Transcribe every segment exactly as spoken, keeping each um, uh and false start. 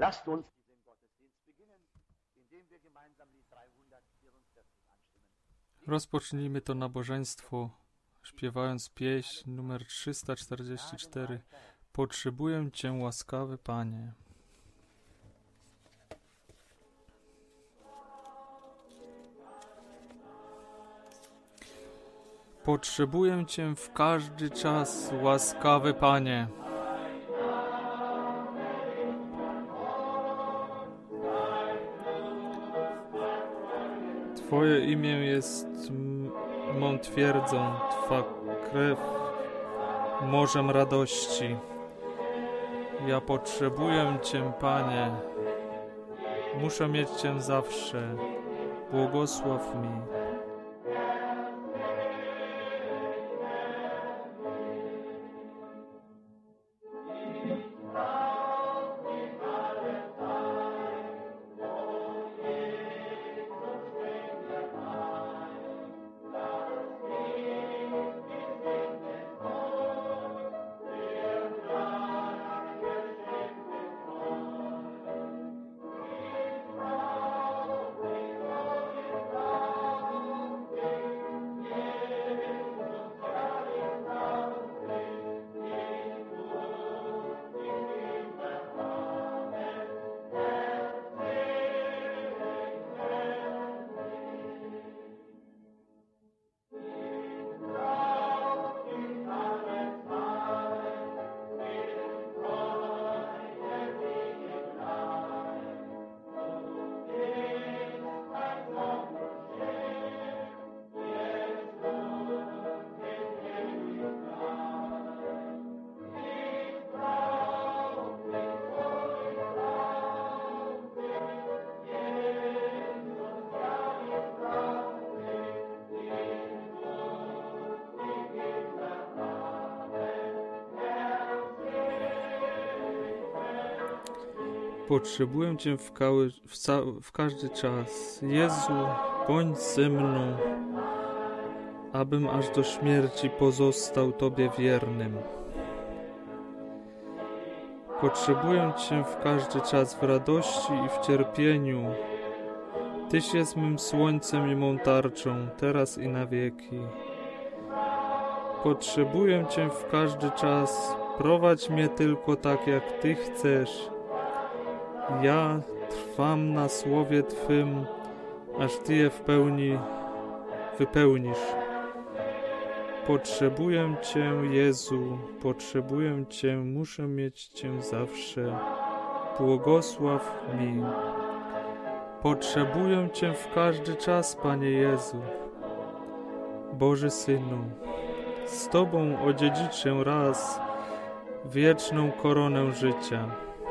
Lasst uns diesen Gottesdienst beginnen, indem wir gemeinsam Lied dreihundertvierundvierzig anstimmen. Rozpocznijmy to nabożeństwo śpiewając pieśń numer trzysta czterdzieści cztery. Potrzebuję Cię, łaskawy Panie. Potrzebuję Cię w każdy czas, łaskawy Panie. Twoje imię jest m- mą twierdzą, Twa krew morzem radości. Ja potrzebuję Cię, Panie. Muszę mieć Cię zawsze. Błogosław mi. Potrzebuję Cię w, kały, w, ca, w każdy czas. Jezu, bądź ze mną, abym aż do śmierci pozostał Tobie wiernym. Potrzebuję Cię w każdy czas w radości i w cierpieniu. Tyś jest mym słońcem i mą tarczą, teraz i na wieki. Potrzebuję Cię w każdy czas, prowadź mnie tylko tak, jak Ty chcesz. Ja trwam na słowie Twym, aż Ty je w pełni wypełnisz. Potrzebuję Cię, Jezu, potrzebuję Cię, muszę mieć Cię zawsze. Błogosław mi. Potrzebuję Cię w każdy czas, Panie Jezu. Boży Synu, z Tobą odziedziczę raz wieczną koronę życia.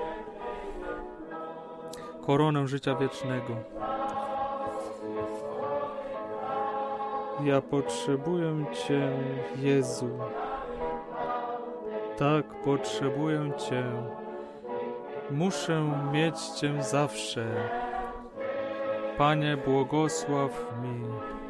Koronę życia wiecznego. Ja potrzebuję Cię, Jezu. Tak, potrzebuję Cię. Muszę mieć Cię zawsze. Panie, błogosław mi.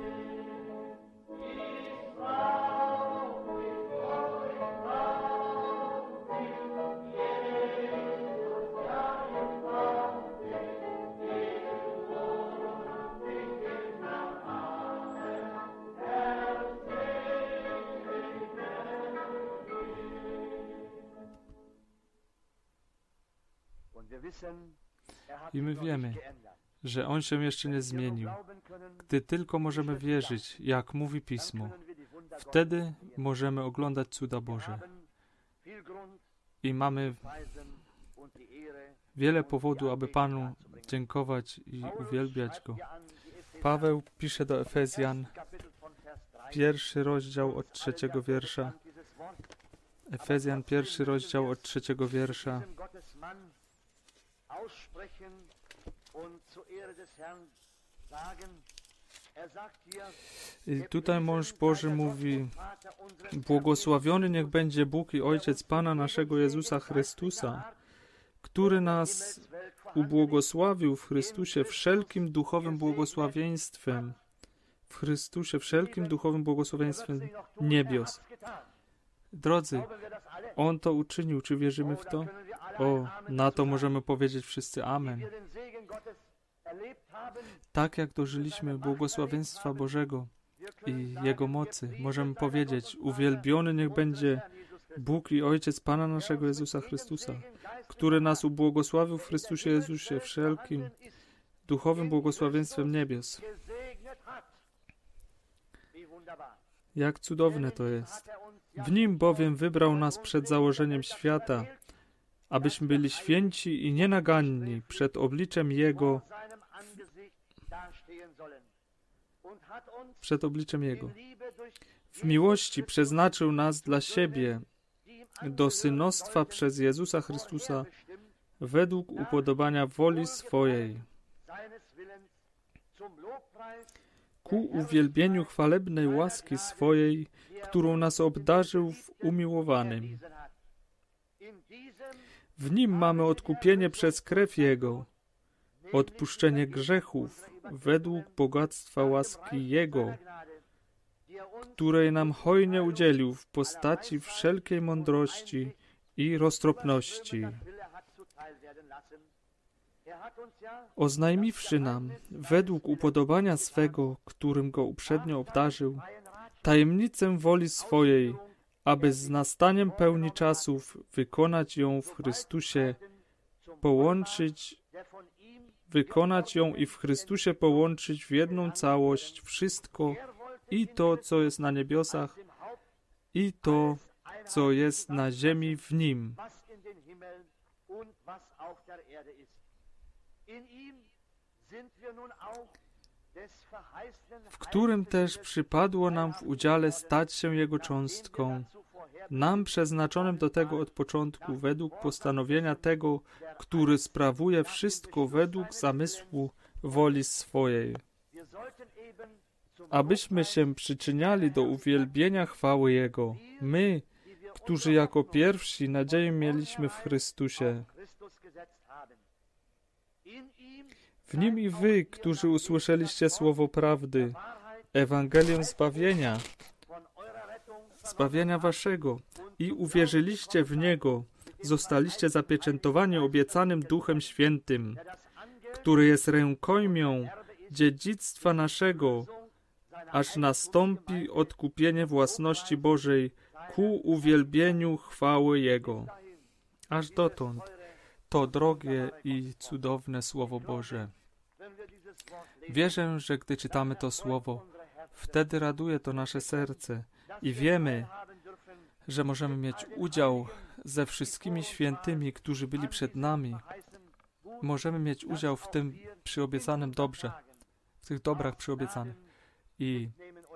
I my wiemy, że On się jeszcze nie zmienił. Gdy tylko możemy wierzyć, jak mówi Pismo, wtedy możemy oglądać cuda Boże. I mamy wiele powodu, aby Panu dziękować i uwielbiać Go. Paweł pisze do Efezjan, pierwszy rozdział od trzeciego wiersza. Efezjan, pierwszy rozdział od trzeciego wiersza. I tutaj mąż Boży mówi: błogosławiony niech będzie Bóg i Ojciec Pana naszego Jezusa Chrystusa, który nas ubłogosławił w Chrystusie wszelkim duchowym błogosławieństwem, w Chrystusie wszelkim duchowym błogosławieństwem niebios. Drodzy, On to uczynił. Czy wierzymy w to? O, na to możemy powiedzieć wszyscy amen. Tak jak dożyliśmy błogosławieństwa Bożego i Jego mocy, możemy powiedzieć: uwielbiony niech będzie Bóg i Ojciec Pana naszego Jezusa Chrystusa, który nas ubłogosławił w Chrystusie Jezusie wszelkim duchowym błogosławieństwem niebios. Jak cudowne to jest. W Nim bowiem wybrał nas przed założeniem świata, abyśmy byli święci i nienaganni przed obliczem Jego, przed obliczem Jego. W miłości przeznaczył nas dla siebie do synostwa przez Jezusa Chrystusa według upodobania woli swojej, ku uwielbieniu chwalebnej łaski swojej, którą nas obdarzył w umiłowanym. W Nim mamy odkupienie przez krew Jego, odpuszczenie grzechów według bogactwa łaski Jego, której nam hojnie udzielił w postaci wszelkiej mądrości i roztropności, oznajmiwszy nam, według upodobania swego, którym Go uprzednio obdarzył, tajemnicę woli swojej, aby z nastaniem pełni czasów wykonać ją w Chrystusie, połączyć, wykonać ją i w Chrystusie połączyć w jedną całość wszystko, i to, co jest na niebiosach, i to, co jest na ziemi w Nim. W którym też przypadło nam w udziale stać się Jego cząstką, nam przeznaczonym do tego od początku, według postanowienia tego, który sprawuje wszystko według zamysłu woli swojej, abyśmy się przyczyniali do uwielbienia chwały Jego, my, którzy jako pierwsi nadzieję mieliśmy w Chrystusie. W Nim i wy, którzy usłyszeliście słowo prawdy, Ewangelię zbawienia, zbawienia waszego i uwierzyliście w Niego, zostaliście zapieczętowani obiecanym Duchem Świętym, który jest rękojmią dziedzictwa naszego, aż nastąpi odkupienie własności Bożej ku uwielbieniu chwały Jego. Aż dotąd to drogie i cudowne Słowo Boże. Wierzę, że gdy czytamy to Słowo, wtedy raduje to nasze serce i wiemy, że możemy mieć udział ze wszystkimi świętymi, którzy byli przed nami. Możemy mieć udział w tym przyobiecanym dobrze, w tych dobrach przyobiecanych. I,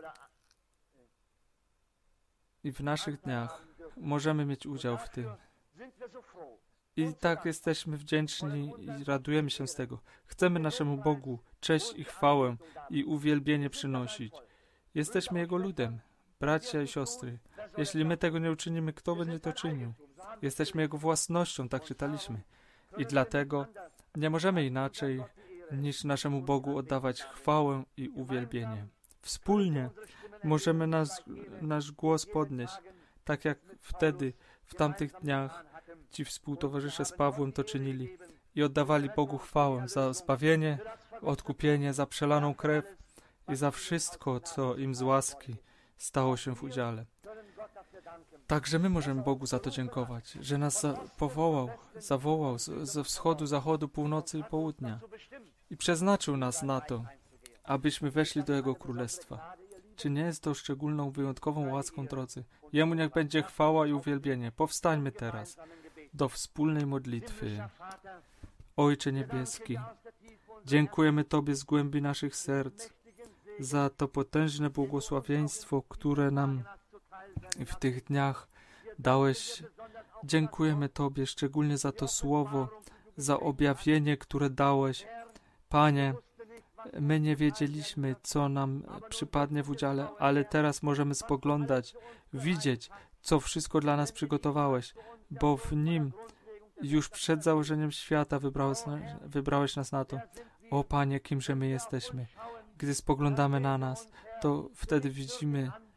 I w naszych dniach możemy mieć udział w tym. I tak jesteśmy wdzięczni i radujemy się z tego. Chcemy naszemu Bogu cześć i chwałę i uwielbienie przynosić. Jesteśmy Jego ludem, bracia i siostry. Jeśli my tego nie uczynimy, kto będzie to czynił? Jesteśmy Jego własnością, tak czytaliśmy. I dlatego nie możemy inaczej niż naszemu Bogu oddawać chwałę i uwielbienie. Wspólnie możemy nas, nasz głos podnieść, tak jak wtedy, w tamtych dniach, ci współtowarzysze z Pawłem to czynili i oddawali Bogu chwałę za zbawienie, odkupienie, za przelaną krew i za wszystko, co im z łaski stało się w udziale. Także my możemy Bogu za to dziękować, że nas za- powołał, zawołał z, ze wschodu, zachodu, północy i południa i przeznaczył nas na to, abyśmy weszli do Jego Królestwa. Czy nie jest to szczególną, wyjątkową łaską, drodzy? Jemu niech będzie chwała i uwielbienie. Powstańmy teraz do wspólnej modlitwy. Ojcze Niebieski, dziękujemy Tobie z głębi naszych serc za to potężne błogosławieństwo, które nam w tych dniach dałeś. Dziękujemy Tobie szczególnie za to słowo, za objawienie, które dałeś. Panie, my nie wiedzieliśmy, co nam przypadnie w udziale, ale teraz możemy spoglądać, widzieć, co wszystko dla nas przygotowałeś, bo w Nim już przed założeniem świata wybrałeś, wybrałeś nas na to. O Panie, kimże my jesteśmy. Gdy spoglądamy na nas, to wtedy widzimy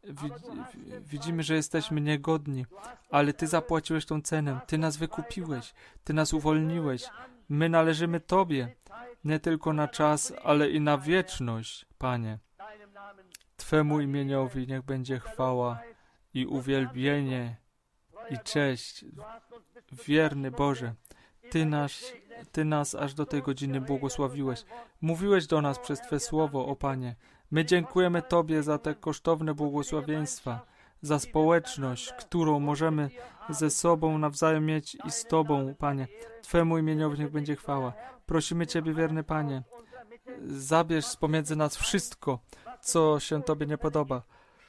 widzimy, że jesteśmy niegodni, ale Ty zapłaciłeś tą cenę, Ty nas wykupiłeś, Ty nas uwolniłeś. My należymy Tobie, nie tylko na czas, ale i na wieczność, Panie. Twemu imieniowi niech będzie chwała i uwielbienie i cześć. Wierny Boże, Ty nas, Ty nas aż do tej godziny błogosławiłeś. Mówiłeś do nas przez Twe słowo, o Panie. My dziękujemy Tobie za te kosztowne błogosławieństwa, za społeczność, którą możemy ze sobą nawzajem mieć i z Tobą, Panie. Twemu imieniowi niech będzie chwała. Prosimy Ciebie, wierny Panie, zabierz z pomiędzy nas wszystko, co się Tobie nie podoba,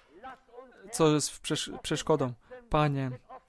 co jest przesz- przeszkodą. Panie,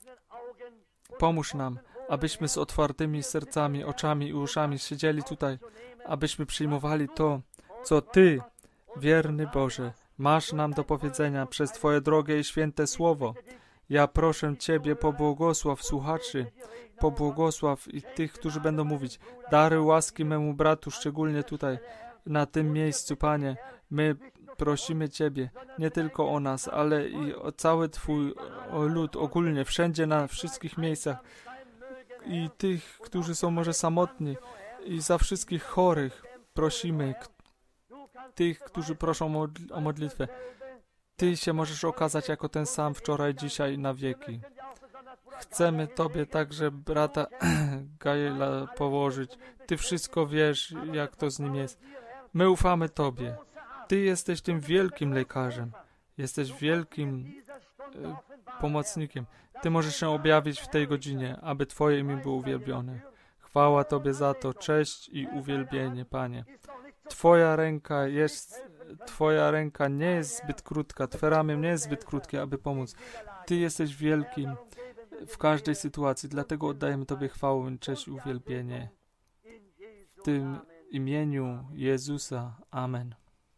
pomóż nam, abyśmy z otwartymi sercami, oczami i uszami siedzieli tutaj, abyśmy przyjmowali to, co Ty, wierny Boże, masz nam do powiedzenia przez Twoje drogie i święte słowo. Ja proszę Ciebie, pobłogosław słuchaczy, pobłogosław i tych, którzy będą mówić. Daruj łaski memu bratu, szczególnie tutaj, na tym miejscu, Panie. My prosimy Ciebie, nie tylko o nas, ale i o cały Twój o lud ogólnie, wszędzie, na wszystkich miejscach. I tych, którzy są może samotni, i za wszystkich chorych prosimy, tych, którzy proszą o modlitwę. Ty się możesz okazać jako ten sam wczoraj, dzisiaj i na wieki. Chcemy Tobie także brata Gaela położyć. Ty wszystko wiesz, jak to z nim jest. My ufamy Tobie. Ty jesteś tym wielkim lekarzem. Jesteś wielkim e, pomocnikiem. Ty możesz się objawić w tej godzinie, aby Twoje imię było uwielbione. Chwała Tobie za to, cześć i uwielbienie, Panie. Twoja ręka jest, Twoja ręka nie jest zbyt krótka, Twe ramię nie jest zbyt krótkie, aby pomóc. Ty jesteś wielkim w każdej sytuacji, dlatego oddajemy Tobie chwałę, cześć i uwielbienie. W tym imieniu Jezusa. Amen.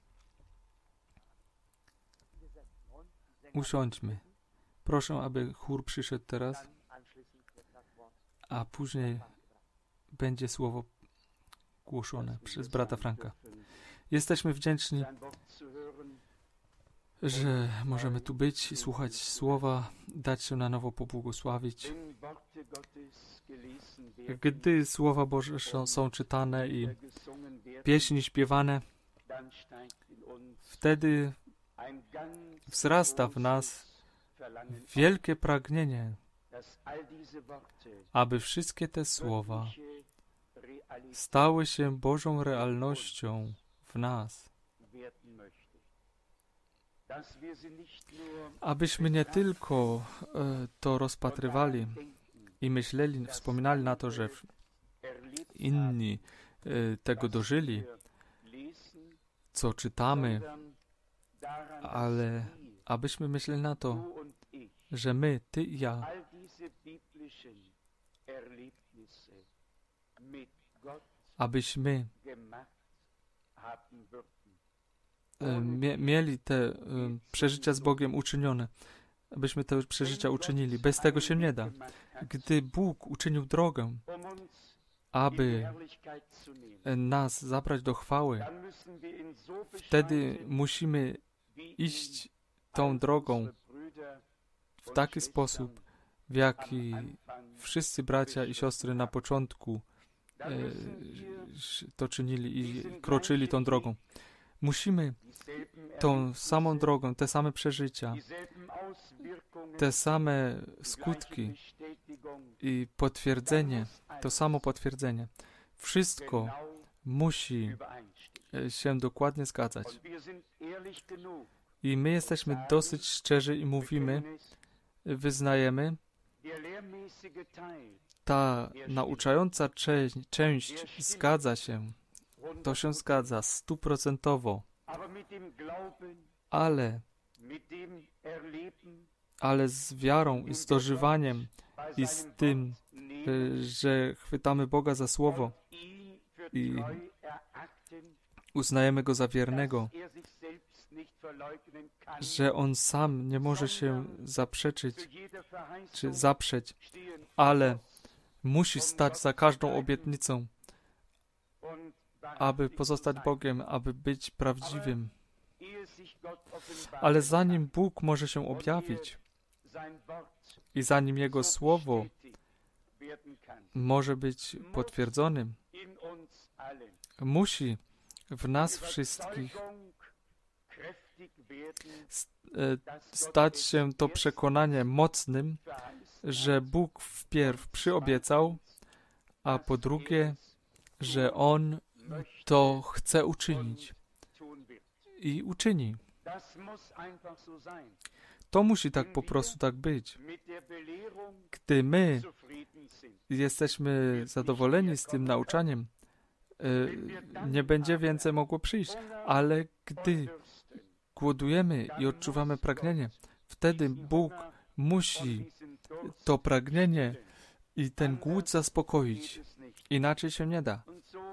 Usiądźmy. Proszę, aby chór przyszedł teraz, a później będzie słowo głoszone przez brata Franka. Jesteśmy wdzięczni, że możemy tu być i słuchać słowa, dać się na nowo pobłogosławić. Gdy słowa Boże są czytane i pieśni śpiewane, wtedy wzrasta w nas wielkie pragnienie, aby wszystkie te słowa stały się Bożą realnością w nas. Abyśmy nie tylko e, to rozpatrywali i myśleli, wspominali na to, że inni e, tego dożyli, co czytamy, ale abyśmy myśleli na to, że my, Ty i ja, abyśmy e, mie, mieli te e, przeżycia z Bogiem uczynione, abyśmy te przeżycia uczynili. Bez tego się nie da. Gdy Bóg uczynił drogę, aby nas zabrać do chwały, wtedy musimy iść tą drogą w taki sposób, w jaki wszyscy bracia i siostry na początku e, to czynili i kroczyli tą drogą. Musimy tą samą drogą, te same przeżycia, te same skutki i potwierdzenie, to samo potwierdzenie. Wszystko musi się dokładnie zgadzać. I my jesteśmy dosyć szczerzy i mówimy, wyznajemy, ta nauczająca część, część zgadza się, to się zgadza stuprocentowo, ale, ale z wiarą i z dożywaniem i z tym, że chwytamy Boga za słowo i uznajemy Go za wiernego, że On sam nie może się zaprzeczyć czy zaprzeć, ale musi stać za każdą obietnicą, aby pozostać Bogiem, aby być prawdziwym. Ale zanim Bóg może się objawić i zanim Jego Słowo może być potwierdzonym, musi w nas wszystkich stać się to przekonanie mocnym, że Bóg wpierw przyobiecał, a po drugie, że On to chce uczynić i uczyni. To musi tak po prostu tak być. Gdy my jesteśmy zadowoleni z tym nauczaniem, nie będzie więcej mogło przyjść, ale gdy głodujemy i odczuwamy pragnienie, wtedy Bóg musi to pragnienie i ten głód zaspokoić. Inaczej się nie da.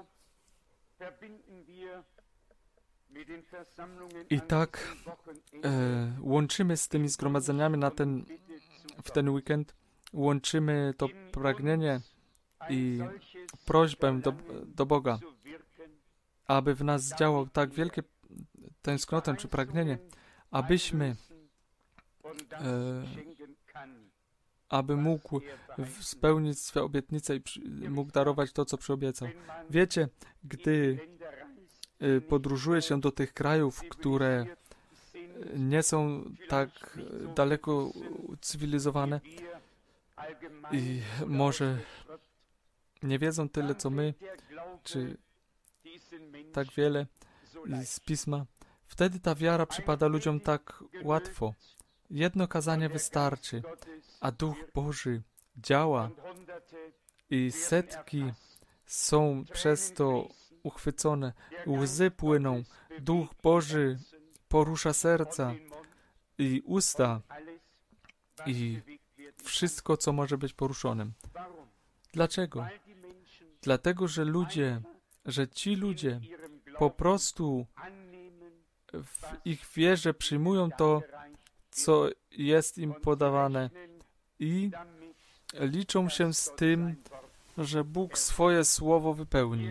I tak e, łączymy z tymi zgromadzeniami na ten, w ten weekend, łączymy to pragnienie i prośbę do, do Boga, aby w nas zdziałał tak wielkie tęsknotę czy pragnienie, abyśmy e, aby mógł spełnić swe obietnice i przy, mógł darować to, co przyobiecał. Wiecie, gdy e, podróżuje się do tych krajów, które nie są tak daleko cywilizowane i może nie wiedzą tyle, co my, czy tak wiele z Pisma, wtedy ta wiara przypada ludziom tak łatwo. Jedno kazanie wystarczy, a Duch Boży działa i setki są przez to uchwycone. Łzy płyną, Duch Boży porusza serca i usta i wszystko, co może być poruszonym. Dlaczego? Dlatego, że ludzie, że ci ludzie po prostu w ich wierze przyjmują to, co jest im podawane i liczą się z tym, że Bóg swoje słowo wypełni.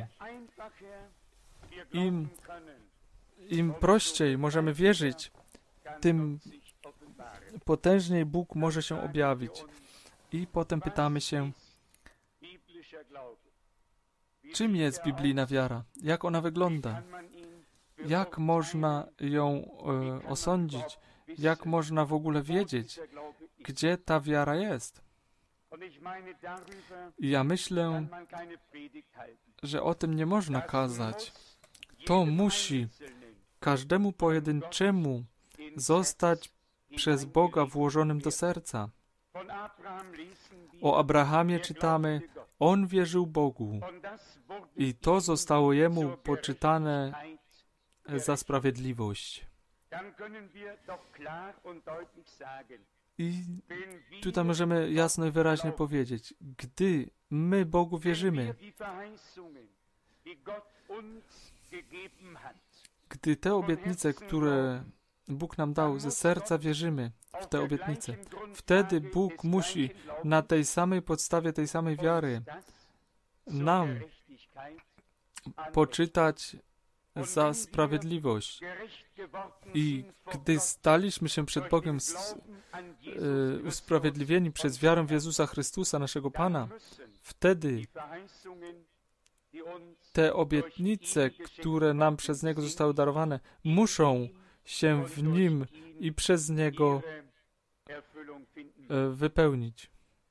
Im, im prościej możemy wierzyć, tym potężniej Bóg może się objawić. I potem pytamy się, czym jest biblijna wiara? Jak ona wygląda? Jak można ją e, osądzić? Jak można w ogóle wiedzieć, gdzie ta wiara jest? I ja myślę, że o tym nie można kazać. To musi każdemu pojedynczemu zostać przez Boga włożonym do serca. O Abrahamie czytamy, on wierzył Bogu i to zostało jemu poczytane za sprawiedliwość. I tutaj możemy jasno i wyraźnie powiedzieć, gdy my Bogu wierzymy, gdy te obietnice, które Bóg nam dał, ze serca wierzymy w te obietnice, wtedy Bóg musi na tej samej podstawie, tej samej wiary nam poczytać za sprawiedliwość. I gdy staliśmy się przed Bogiem s, y, usprawiedliwieni przez wiarę w Jezusa Chrystusa, naszego Pana, wtedy te obietnice, które nam przez Niego zostały darowane, muszą się w Nim i przez Niego y, wypełnić.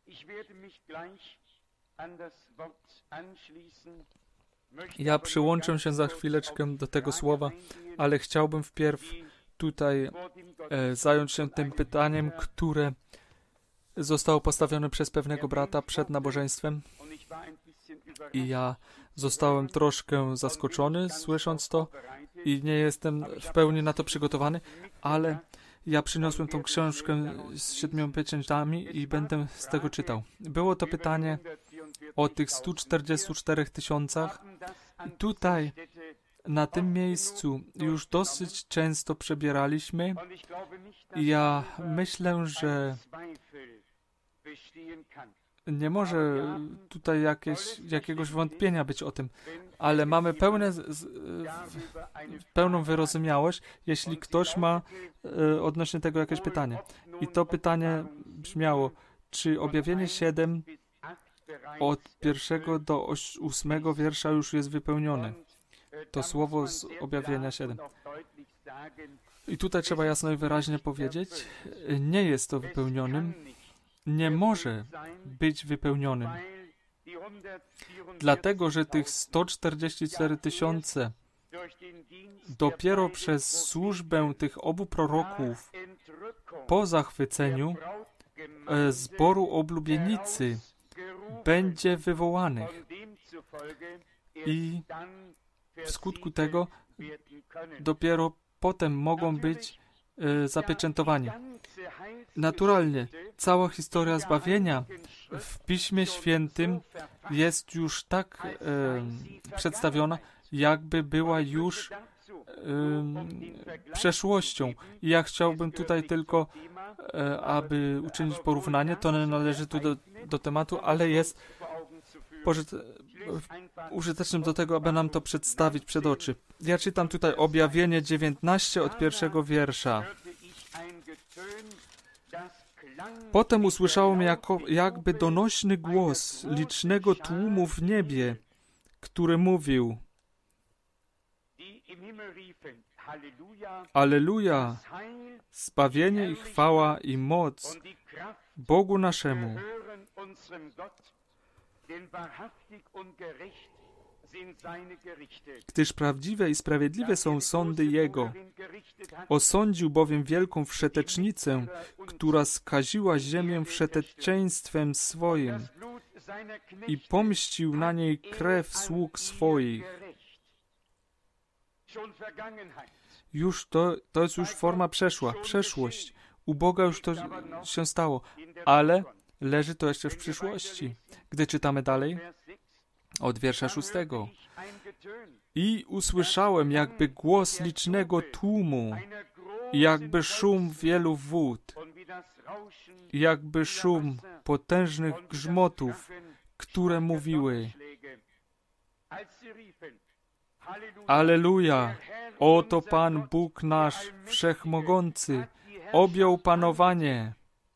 Ja przyłączę się za chwileczkę do tego słowa, ale chciałbym wpierw tutaj e, zająć się tym pytaniem, które zostało postawione przez pewnego brata przed nabożeństwem. I ja zostałem troszkę zaskoczony, słysząc to, i nie jestem w pełni na to przygotowany, ale ja przyniosłem tą książkę z siedmioma pieczęciami i będę z tego czytał. Było to pytanie o tych stu czterdziestu czterech tysiącach. I tutaj, na tym miejscu, już dosyć często przebieraliśmy. I ja myślę, że nie może tutaj jakieś, jakiegoś wątpienia być o tym, ale mamy pełne, z, z, pełną wyrozumiałość, jeśli ktoś ma e, odnośnie tego jakieś pytanie. I to pytanie brzmiało, czy objawienie siedem od pierwszego do ósmego wiersza już jest wypełnione? To słowo z objawienia siedem. I tutaj trzeba jasno i wyraźnie powiedzieć, nie jest to wypełnionym, nie może być wypełnionym. Dlatego, że tych sto czterdzieści cztery tysiące dopiero przez służbę tych obu proroków po zachwyceniu e, zboru oblubienicy będzie wywołanych. I w skutku tego dopiero potem mogą być e, zapieczętowani. Naturalnie, cała historia zbawienia w Piśmie Świętym jest już tak e, przedstawiona, jakby była już e, przeszłością. I ja chciałbym tutaj tylko, e, aby uczynić porównanie, to nie należy tu do, do tematu, ale jest pożyt, użytecznym do tego, aby nam to przedstawić przed oczy. Ja czytam tutaj objawienie dziewiętnaście od pierwszego wiersza. Potem usłyszałem jako, jakby donośny głos licznego tłumu w niebie, który mówił: Alleluja, zbawienie i chwała i moc Bogu naszemu, gdyż prawdziwe i sprawiedliwe są sądy Jego. Osądził bowiem wielką wszetecznicę, która skaziła ziemię wszeteczeństwem swoim i pomścił na niej krew sług swoich. Już to, to jest już forma przeszła, przeszłość. U Boga już to się stało, ale leży to jeszcze w przyszłości. Gdy czytamy dalej, od wiersza szóstego. I usłyszałem jakby głos licznego tłumu, jakby szum wielu wód, jakby szum potężnych grzmotów, które mówiły: Alleluja, oto Pan Bóg nasz wszechmogący objął panowanie.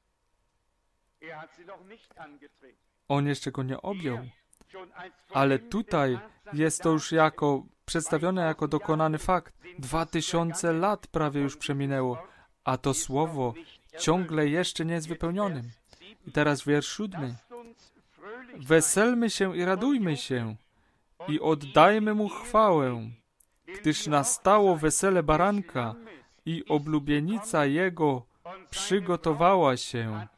On jeszcze go nie objął. Ale tutaj jest to już jako przedstawione jako dokonany fakt. Dwa tysiące lat prawie już przeminęło, a to słowo ciągle jeszcze nie jest wypełnionym. I teraz wiersz siódmy. Weselmy się i radujmy się i oddajmy Mu chwałę, gdyż nastało wesele baranka i oblubienica Jego przygotowała się.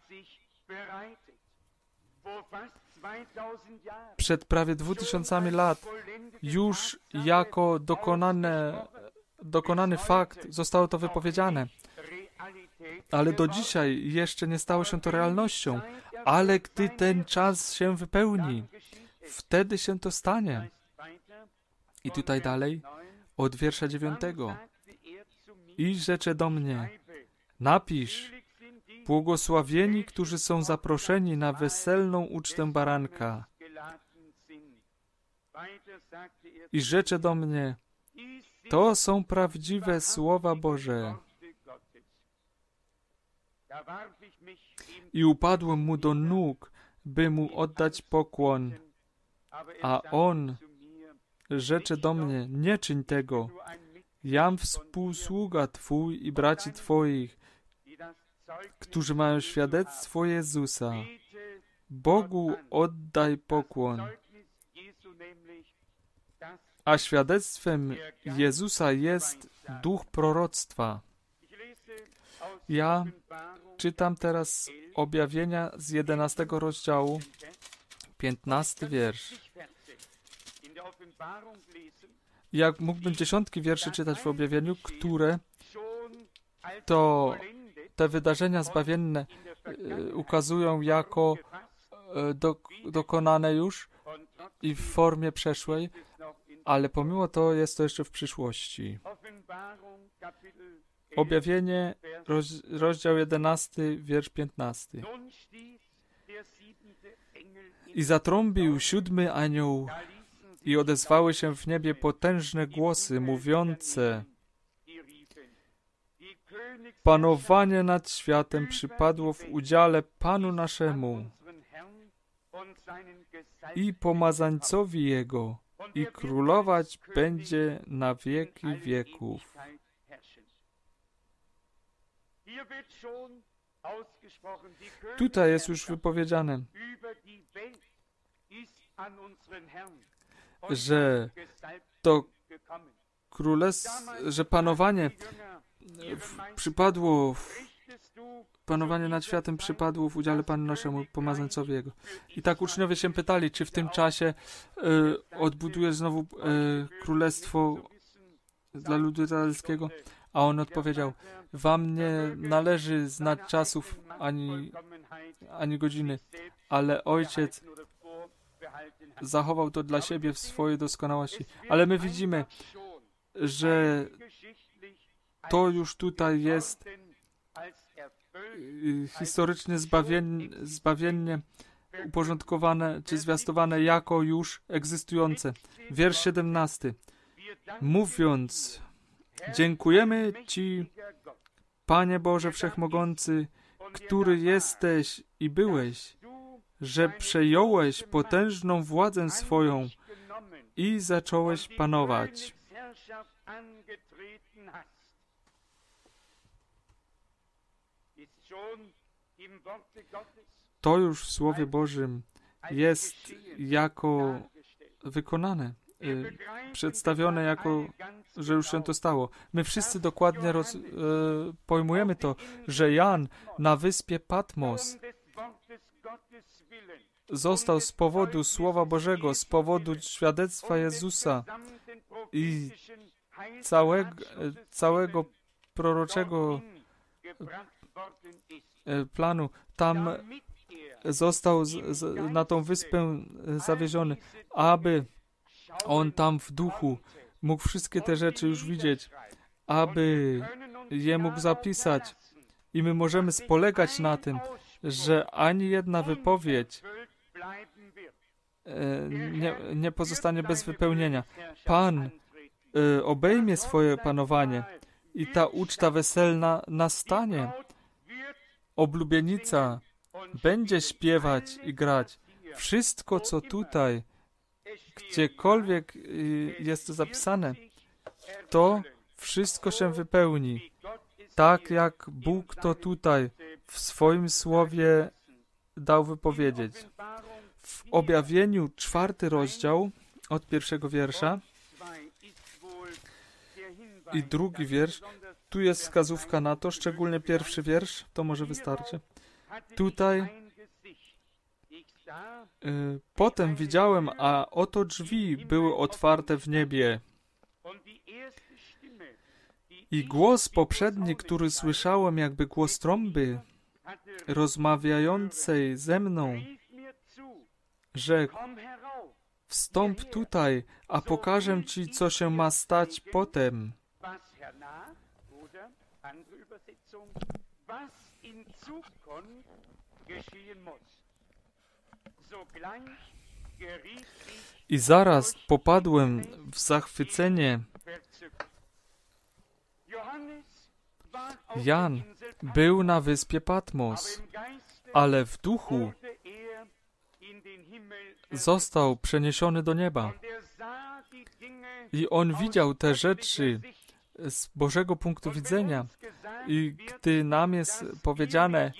Przed prawie dwóch tysiącami lat już jako dokonane, dokonany fakt zostało to wypowiedziane. Ale do dzisiaj jeszcze nie stało się to realnością. Ale gdy ten czas się wypełni, wtedy się to stanie. I tutaj dalej, od wiersza dziewiątego. I rzecze do mnie: napisz, błogosławieni, którzy są zaproszeni na weselną ucztę baranka. I rzecze do mnie: to są prawdziwe słowa Boże. I upadłem mu do nóg, by mu oddać pokłon. A on rzecze do mnie: nie czyń tego. Jam współsługa Twój i braci Twoich, którzy mają świadectwo Jezusa. Bogu oddaj pokłon. A świadectwem Jezusa jest duch proroctwa. Ja czytam teraz objawienia z jedenastego rozdziału, piętnasty wiersz. Jak mógłbym dziesiątki wierszy czytać w objawieniu, które to te wydarzenia zbawienne y, ukazują jako y, do, dokonane już i w formie przeszłej, ale pomimo to jest to jeszcze w przyszłości. Objawienie, roz, rozdział jedenasty, wiersz piętnasty. I zatrąbił siódmy anioł i odezwały się w niebie potężne głosy mówiące: Panowanie nad światem przypadło w udziale Panu naszemu i pomazańcowi Jego, i królować będzie na wieki wieków. Tutaj jest już wypowiedziane, że to królestwo, że panowanie w, przypadło, w, panowanie nad światem przypadło w udziale Panu naszemu, pomazańcowi Jego. I tak uczniowie się pytali, czy w tym czasie y, odbuduje znowu y, królestwo dla ludu izraelskiego, a on odpowiedział: wam nie należy znać czasów ani, ani godziny, ale Ojciec zachował to dla siebie w swojej doskonałości. Ale my widzimy, że to już tutaj jest historycznie zbawiennie, zbawiennie uporządkowane, czy zwiastowane jako już egzystujące. Wiersz siedemnasty. Mówiąc: dziękujemy Ci, Panie Boże Wszechmogący, który jesteś i byłeś, że przejąłeś potężną władzę swoją i zacząłeś panować. To już w Słowie Bożym jest jako wykonane, y, przedstawione jako, że już się to stało. My wszyscy dokładnie roz, y, pojmujemy to, że Jan na wyspie Patmos został z powodu Słowa Bożego, z powodu świadectwa Jezusa i całego, całego proroczego planu. Tam został z, z, na tą wyspę zawieziony, aby on tam w duchu mógł wszystkie te rzeczy już widzieć, aby je mógł zapisać. I my możemy spolegać na tym, że ani jedna wypowiedź nie, nie pozostanie bez wypełnienia. Pan y, obejmie swoje panowanie i ta uczta weselna nastanie. Oblubienica będzie śpiewać i grać. Wszystko, co tutaj, gdziekolwiek y, jest to zapisane, to wszystko się wypełni. Tak jak Bóg to tutaj w swoim słowie dał wypowiedzieć. W objawieniu czwarty rozdział od pierwszego wiersza i drugi wiersz, tu jest wskazówka na to, szczególnie pierwszy wiersz, to może wystarczy. Tutaj y, potem widziałem, a oto drzwi były otwarte w niebie. I głos poprzedni, który słyszałem, jakby głos trąby, rozmawiającej ze mną, rzekł: wstąp tutaj, a pokażę Ci, co się ma stać potem. I zaraz popadłem w zachwycenie. Jan był na wyspie Patmos, ale w duchu został przeniesiony do nieba. I on widział te rzeczy z Bożego punktu widzenia. I gdy nam jest powiedziane,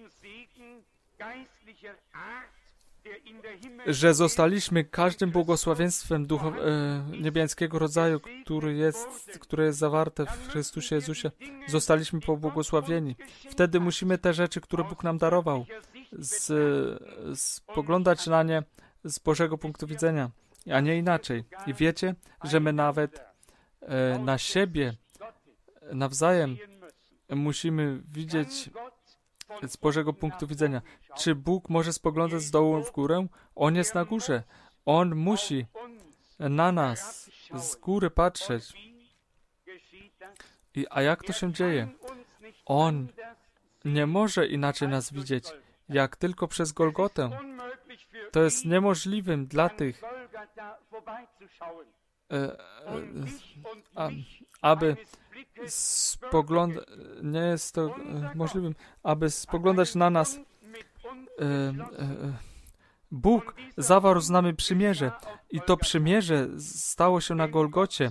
że zostaliśmy każdym błogosławieństwem duchow- e, niebiańskiego rodzaju, który jest, które jest zawarte w Chrystusie Jezusie, zostaliśmy pobłogosławieni. Wtedy musimy te rzeczy, które Bóg nam darował, z, spoglądać na nie z Bożego punktu widzenia, a nie inaczej. I wiecie, że my nawet e, na siebie nawzajem musimy widzieć z Bożego punktu widzenia. Czy Bóg może spoglądać z dołu w górę? On jest na górze. On musi na nas z góry patrzeć. I, a jak to się dzieje? On nie może inaczej nas widzieć, jak tylko przez Golgotę. To jest niemożliwym dla tych, e, e, a, aby spoglądać, nie jest to e, możliwym, aby spoglądać na nas. E, e, Bóg zawarł z nami przymierze i to przymierze stało się na Golgocie.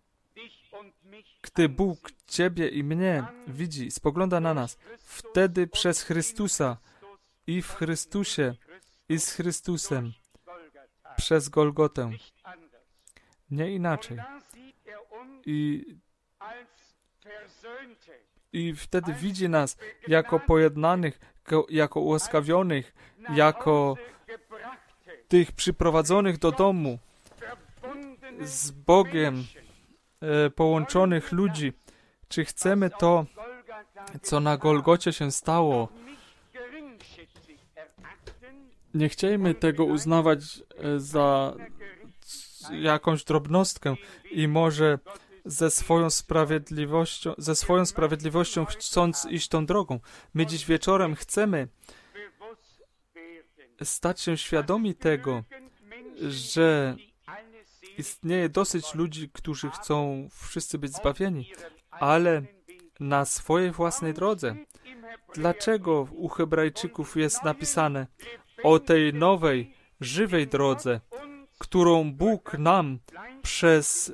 Gdy Bóg Ciebie i mnie widzi, spogląda na nas, wtedy przez Chrystusa i w Chrystusie i z Chrystusem przez Golgotę. Nie inaczej. I, i wtedy widzi nas jako pojednanych, jako ułaskawionych, jako tych przyprowadzonych do domu z Bogiem e, połączonych ludzi. Czy chcemy to, co na Golgocie się stało? Nie chciejmy tego uznawać e, za jakąś drobnostkę i może ze swoją sprawiedliwością, ze swoją sprawiedliwością chcąc iść tą drogą. My dziś wieczorem chcemy stać się świadomi tego, że istnieje dosyć ludzi, którzy chcą wszyscy być zbawieni, ale na swojej własnej drodze. Dlaczego u Hebrajczyków jest napisane o tej nowej, żywej drodze, którą Bóg nam przez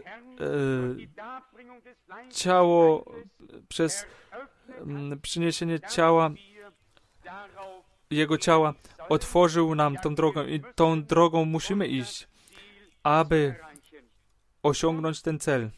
e, ciało, przez m, przyniesienie ciała, Jego ciała, otworzył nam tą drogę i tą drogą musimy iść, aby osiągnąć ten cel.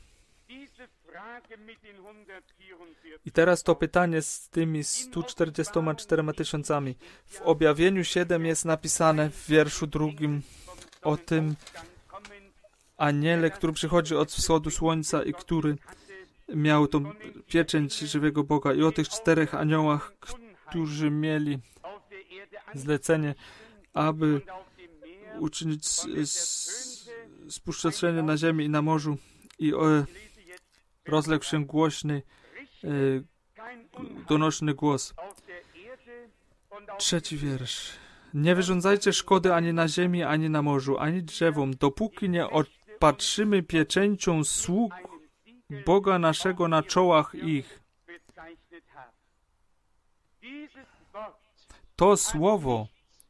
I teraz to pytanie z tymi stu czterdziestoma czterema tysiącami. W Objawieniu siedem jest napisane w wierszu drugim o tym aniele, który przychodzi od wschodu słońca i który miał tą pieczęć żywego Boga, i o tych czterech aniołach, którzy mieli zlecenie, aby uczynić spustoszenie na ziemi i na morzu, i o, rozległ się głośny, e, donośny głos. Trzeci wiersz. Nie wyrządzajcie szkody ani na ziemi, ani na morzu, ani drzewom, dopóki nie opatrzymy pieczęcią sług Boga naszego na czołach ich. To słowo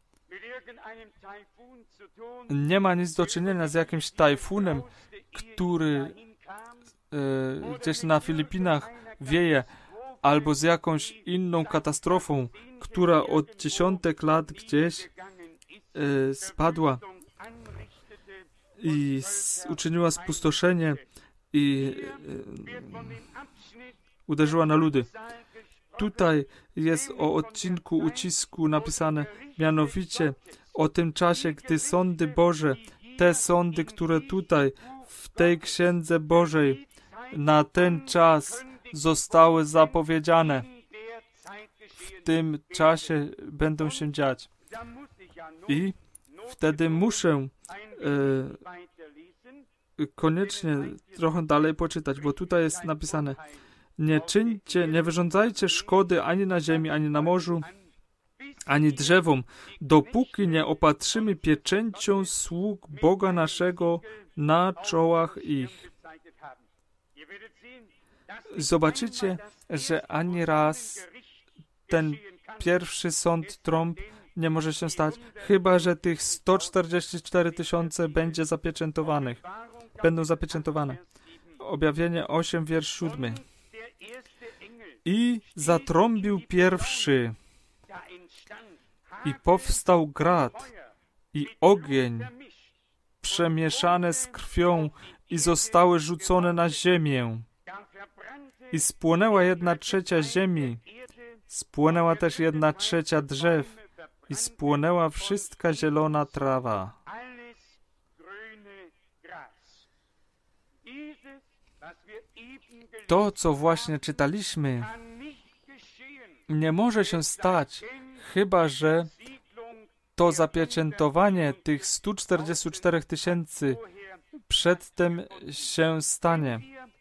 nie ma nic do czynienia z jakimś tajfunem, który e, gdzieś na Filipinach wieje, albo z jakąś inną katastrofą, która od dziesiątek lat gdzieś e, spadła i s, uczyniła spustoszenie i e, uderzyła na ludy. Tutaj jest o odcinku ucisku napisane, mianowicie o tym czasie, gdy sądy Boże, te sądy, które tutaj w tej Księdze Bożej na ten czas zostały zapowiedziane, w tym czasie będą się dziać. I wtedy muszę e, koniecznie trochę dalej poczytać, bo tutaj jest napisane: nie czyńcie, nie wyrządzajcie szkody ani na ziemi, ani na morzu, ani drzewom, dopóki nie opatrzymy pieczęcią sług Boga naszego na czołach ich. Zobaczycie, że ani raz ten pierwszy sąd trąb nie może się stać, chyba że tych sto czterdzieści cztery tysiące będzie zapieczętowanych. Będą zapieczętowane. Objawienie osiem, wiersz siódmy. I zatrąbił pierwszy, i powstał grad, i ogień, przemieszane z krwią, i zostały rzucone na ziemię. I spłonęła jedna trzecia ziemi, spłonęła też jedna trzecia drzew, i spłonęła wszystka zielona trawa. To, co właśnie czytaliśmy, nie może się stać, chyba że to zapieczętowanie tych stu czterdziestu czterech tysięcy przedtem się stanie.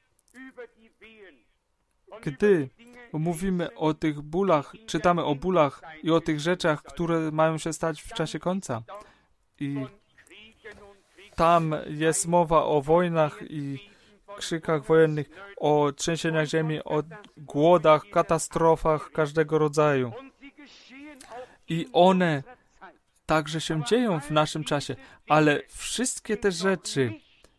Gdy mówimy o tych bólach, czytamy o bólach i o tych rzeczach, które mają się stać w czasie końca, i tam jest mowa o wojnach i krzykach wojennych, o trzęsieniach ziemi, o głodach, katastrofach każdego rodzaju. I one także się dzieją w naszym czasie, ale wszystkie te rzeczy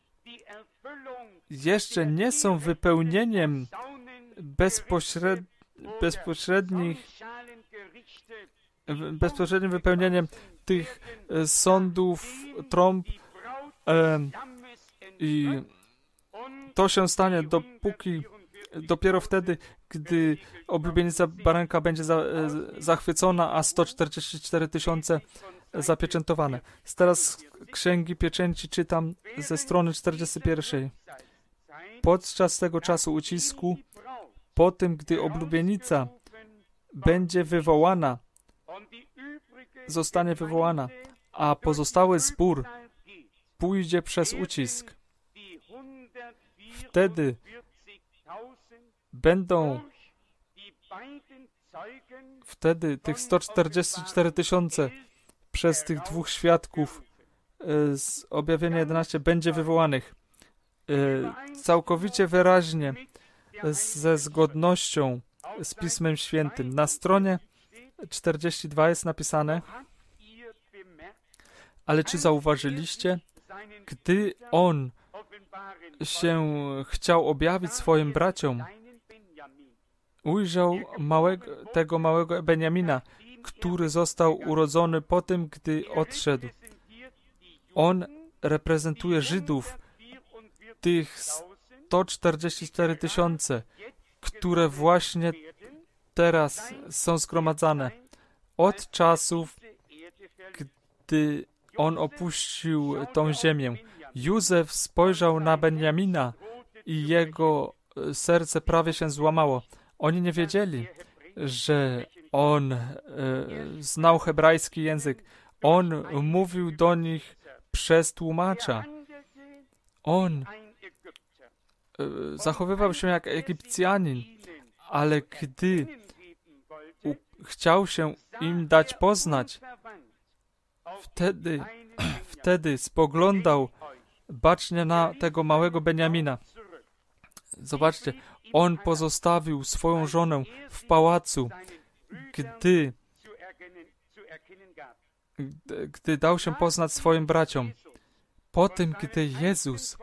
jeszcze nie są wypełnieniem bezpośred... bezpośrednich bezpośrednim wypełnieniem tych sądów, trąb e, i to się stanie dopóki dopiero wtedy, gdy oblubienica baranka będzie za, e, zachwycona, a sto czterdzieści cztery tysiące zapieczętowane. Teraz Księgi Pieczęci czytam ze strony czterdziestej pierwszej. Podczas tego czasu ucisku, po tym, gdy oblubienica będzie wywołana, zostanie wywołana, a pozostały zbór pójdzie przez ucisk. Wtedy będą wtedy tych sto czterdzieści cztery tysiące przez tych dwóch świadków z Objawienia jedenaście będzie wywołanych całkowicie wyraźnie ze zgodnością z Pismem Świętym. Na stronie czterdzieści dwa jest napisane: ale czy zauważyliście, gdy on się chciał objawić swoim braciom, ujrzał małego, tego małego Beniamina, który został urodzony po tym, gdy odszedł. On reprezentuje Żydów, tych sto czterdzieści cztery tysiące, które właśnie teraz są zgromadzane. Od czasów, gdy on opuścił tą ziemię. Józef spojrzał na Benjamina i jego serce prawie się złamało. Oni nie wiedzieli, że on e, znał hebrajski język. On mówił do nich przez tłumacza. On e, zachowywał się jak Egipcjanin, ale gdy u, chciał się im dać poznać, wtedy, wtedy spoglądał bacznie na tego małego Beniamina. Zobaczcie, on pozostawił swoją żonę w pałacu, gdy, gdy, gdy dał się poznać swoim braciom. Po tym, gdy Jezus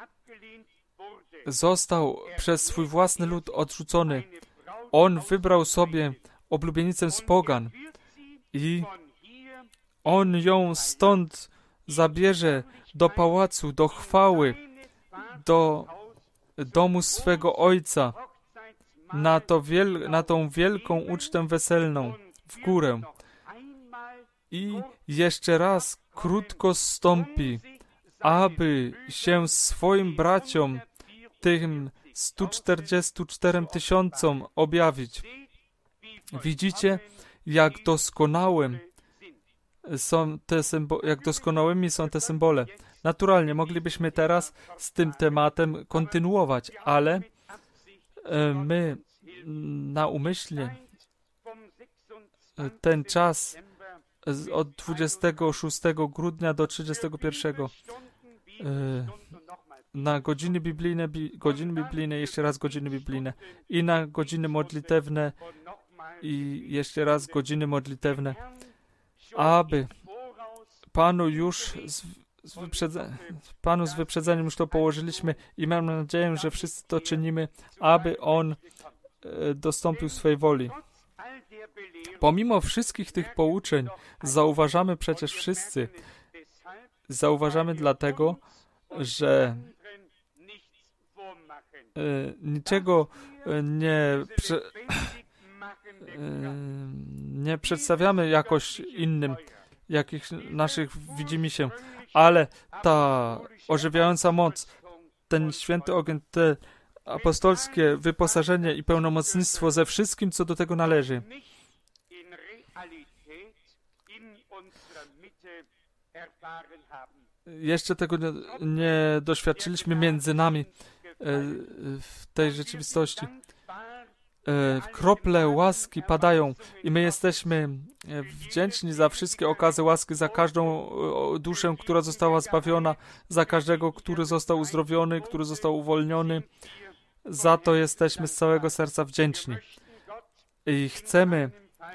został przez swój własny lud odrzucony, on wybrał sobie oblubienicę z pogan i on ją stąd zabierze do pałacu, do chwały, do domu swego ojca, na, to wiel- na tą wielką ucztę weselną w górę. I jeszcze raz krótko zstąpi, aby się swoim braciom, tym stu czterdziestu czterem tysiącom objawić. Widzicie, jak doskonałym są te symbo- jak doskonałymi są te symbole. Naturalnie moglibyśmy teraz z tym tematem kontynuować, ale e, my na umyśle ten czas z, od dwudziestego szóstego grudnia do trzydziestego pierwszego e, na godziny biblijne, bi, godziny biblijne, jeszcze raz godziny biblijne i na godziny modlitewne i jeszcze raz godziny modlitewne, aby Panu już z, z, wyprzedze, Panu z wyprzedzeniem już to położyliśmy i mam nadzieję, że wszyscy to czynimy, aby On e, dostąpił swej woli. Pomimo wszystkich tych pouczeń zauważamy przecież wszyscy, zauważamy dlatego, że e, niczego nie prze, e, nie przedstawiamy jakoś innym, jakich naszych widzimy się, ale ta ożywiająca moc, ten święty ogień, te apostolskie wyposażenie i pełnomocnictwo ze wszystkim, co do tego należy. Jeszcze tego nie, nie doświadczyliśmy między nami w tej rzeczywistości. e, krople łaski padają i my jesteśmy e, wdzięczni za wszystkie okazy łaski, za każdą e, duszę, która została zbawiona, za każdego, który został uzdrowiony, który został uwolniony. Za to jesteśmy z całego serca wdzięczni. I chcemy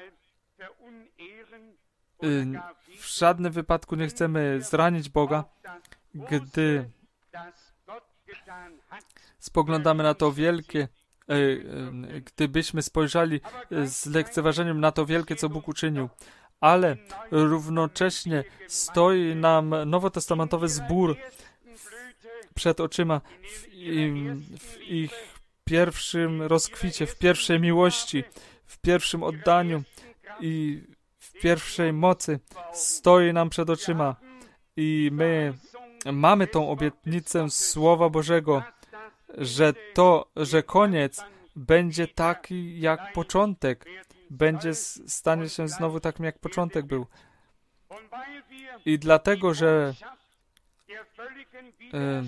y, w żadnym wypadku nie chcemy zranić Boga, gdy spoglądamy na to wielkie, y, y, gdybyśmy spojrzeli z lekceważeniem na to wielkie, co Bóg uczynił. Ale równocześnie stoi nam nowotestamentowy zbór przed oczyma w, im, w ich pierwszym rozkwicie, w pierwszej miłości, w pierwszym oddaniu i w pierwszej mocy stoi nam przed oczyma i my mamy tą obietnicę Słowa Bożego, że to, że koniec będzie taki jak początek, będzie stanie się znowu takim jak początek był. I dlatego, że e,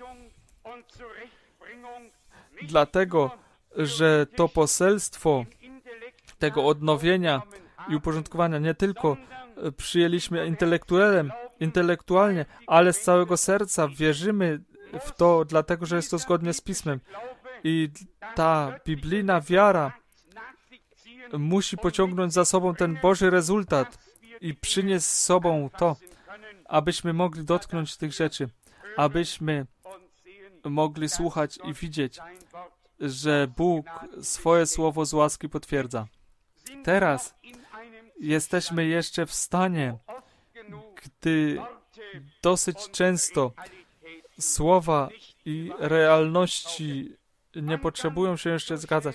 dlatego, że to poselstwo tego odnowienia i uporządkowania nie tylko przyjęliśmy intelektualem, intelektualnie, ale z całego serca wierzymy w to, dlatego, że jest to zgodnie z Pismem. I ta biblijna wiara musi pociągnąć za sobą ten Boży rezultat i przynieść z sobą to, abyśmy mogli dotknąć tych rzeczy, abyśmy mogli słuchać i widzieć, że Bóg swoje słowo z łaski potwierdza. Teraz jesteśmy jeszcze w stanie, gdy dosyć często słowa i realności nie potrzebują się jeszcze zgadzać.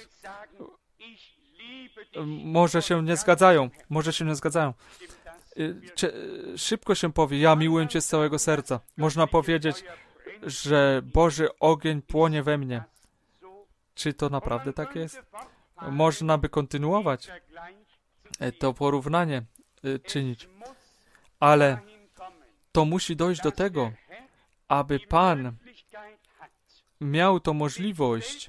Może się nie zgadzają, może się nie zgadzają. Szybko się powie, ja miłuję Cię z całego serca. Można powiedzieć, że Boży ogień płonie we mnie. Czy to naprawdę tak jest? Można by kontynuować to porównanie czynić. Ale to musi dojść do tego, aby Pan miał tą możliwość,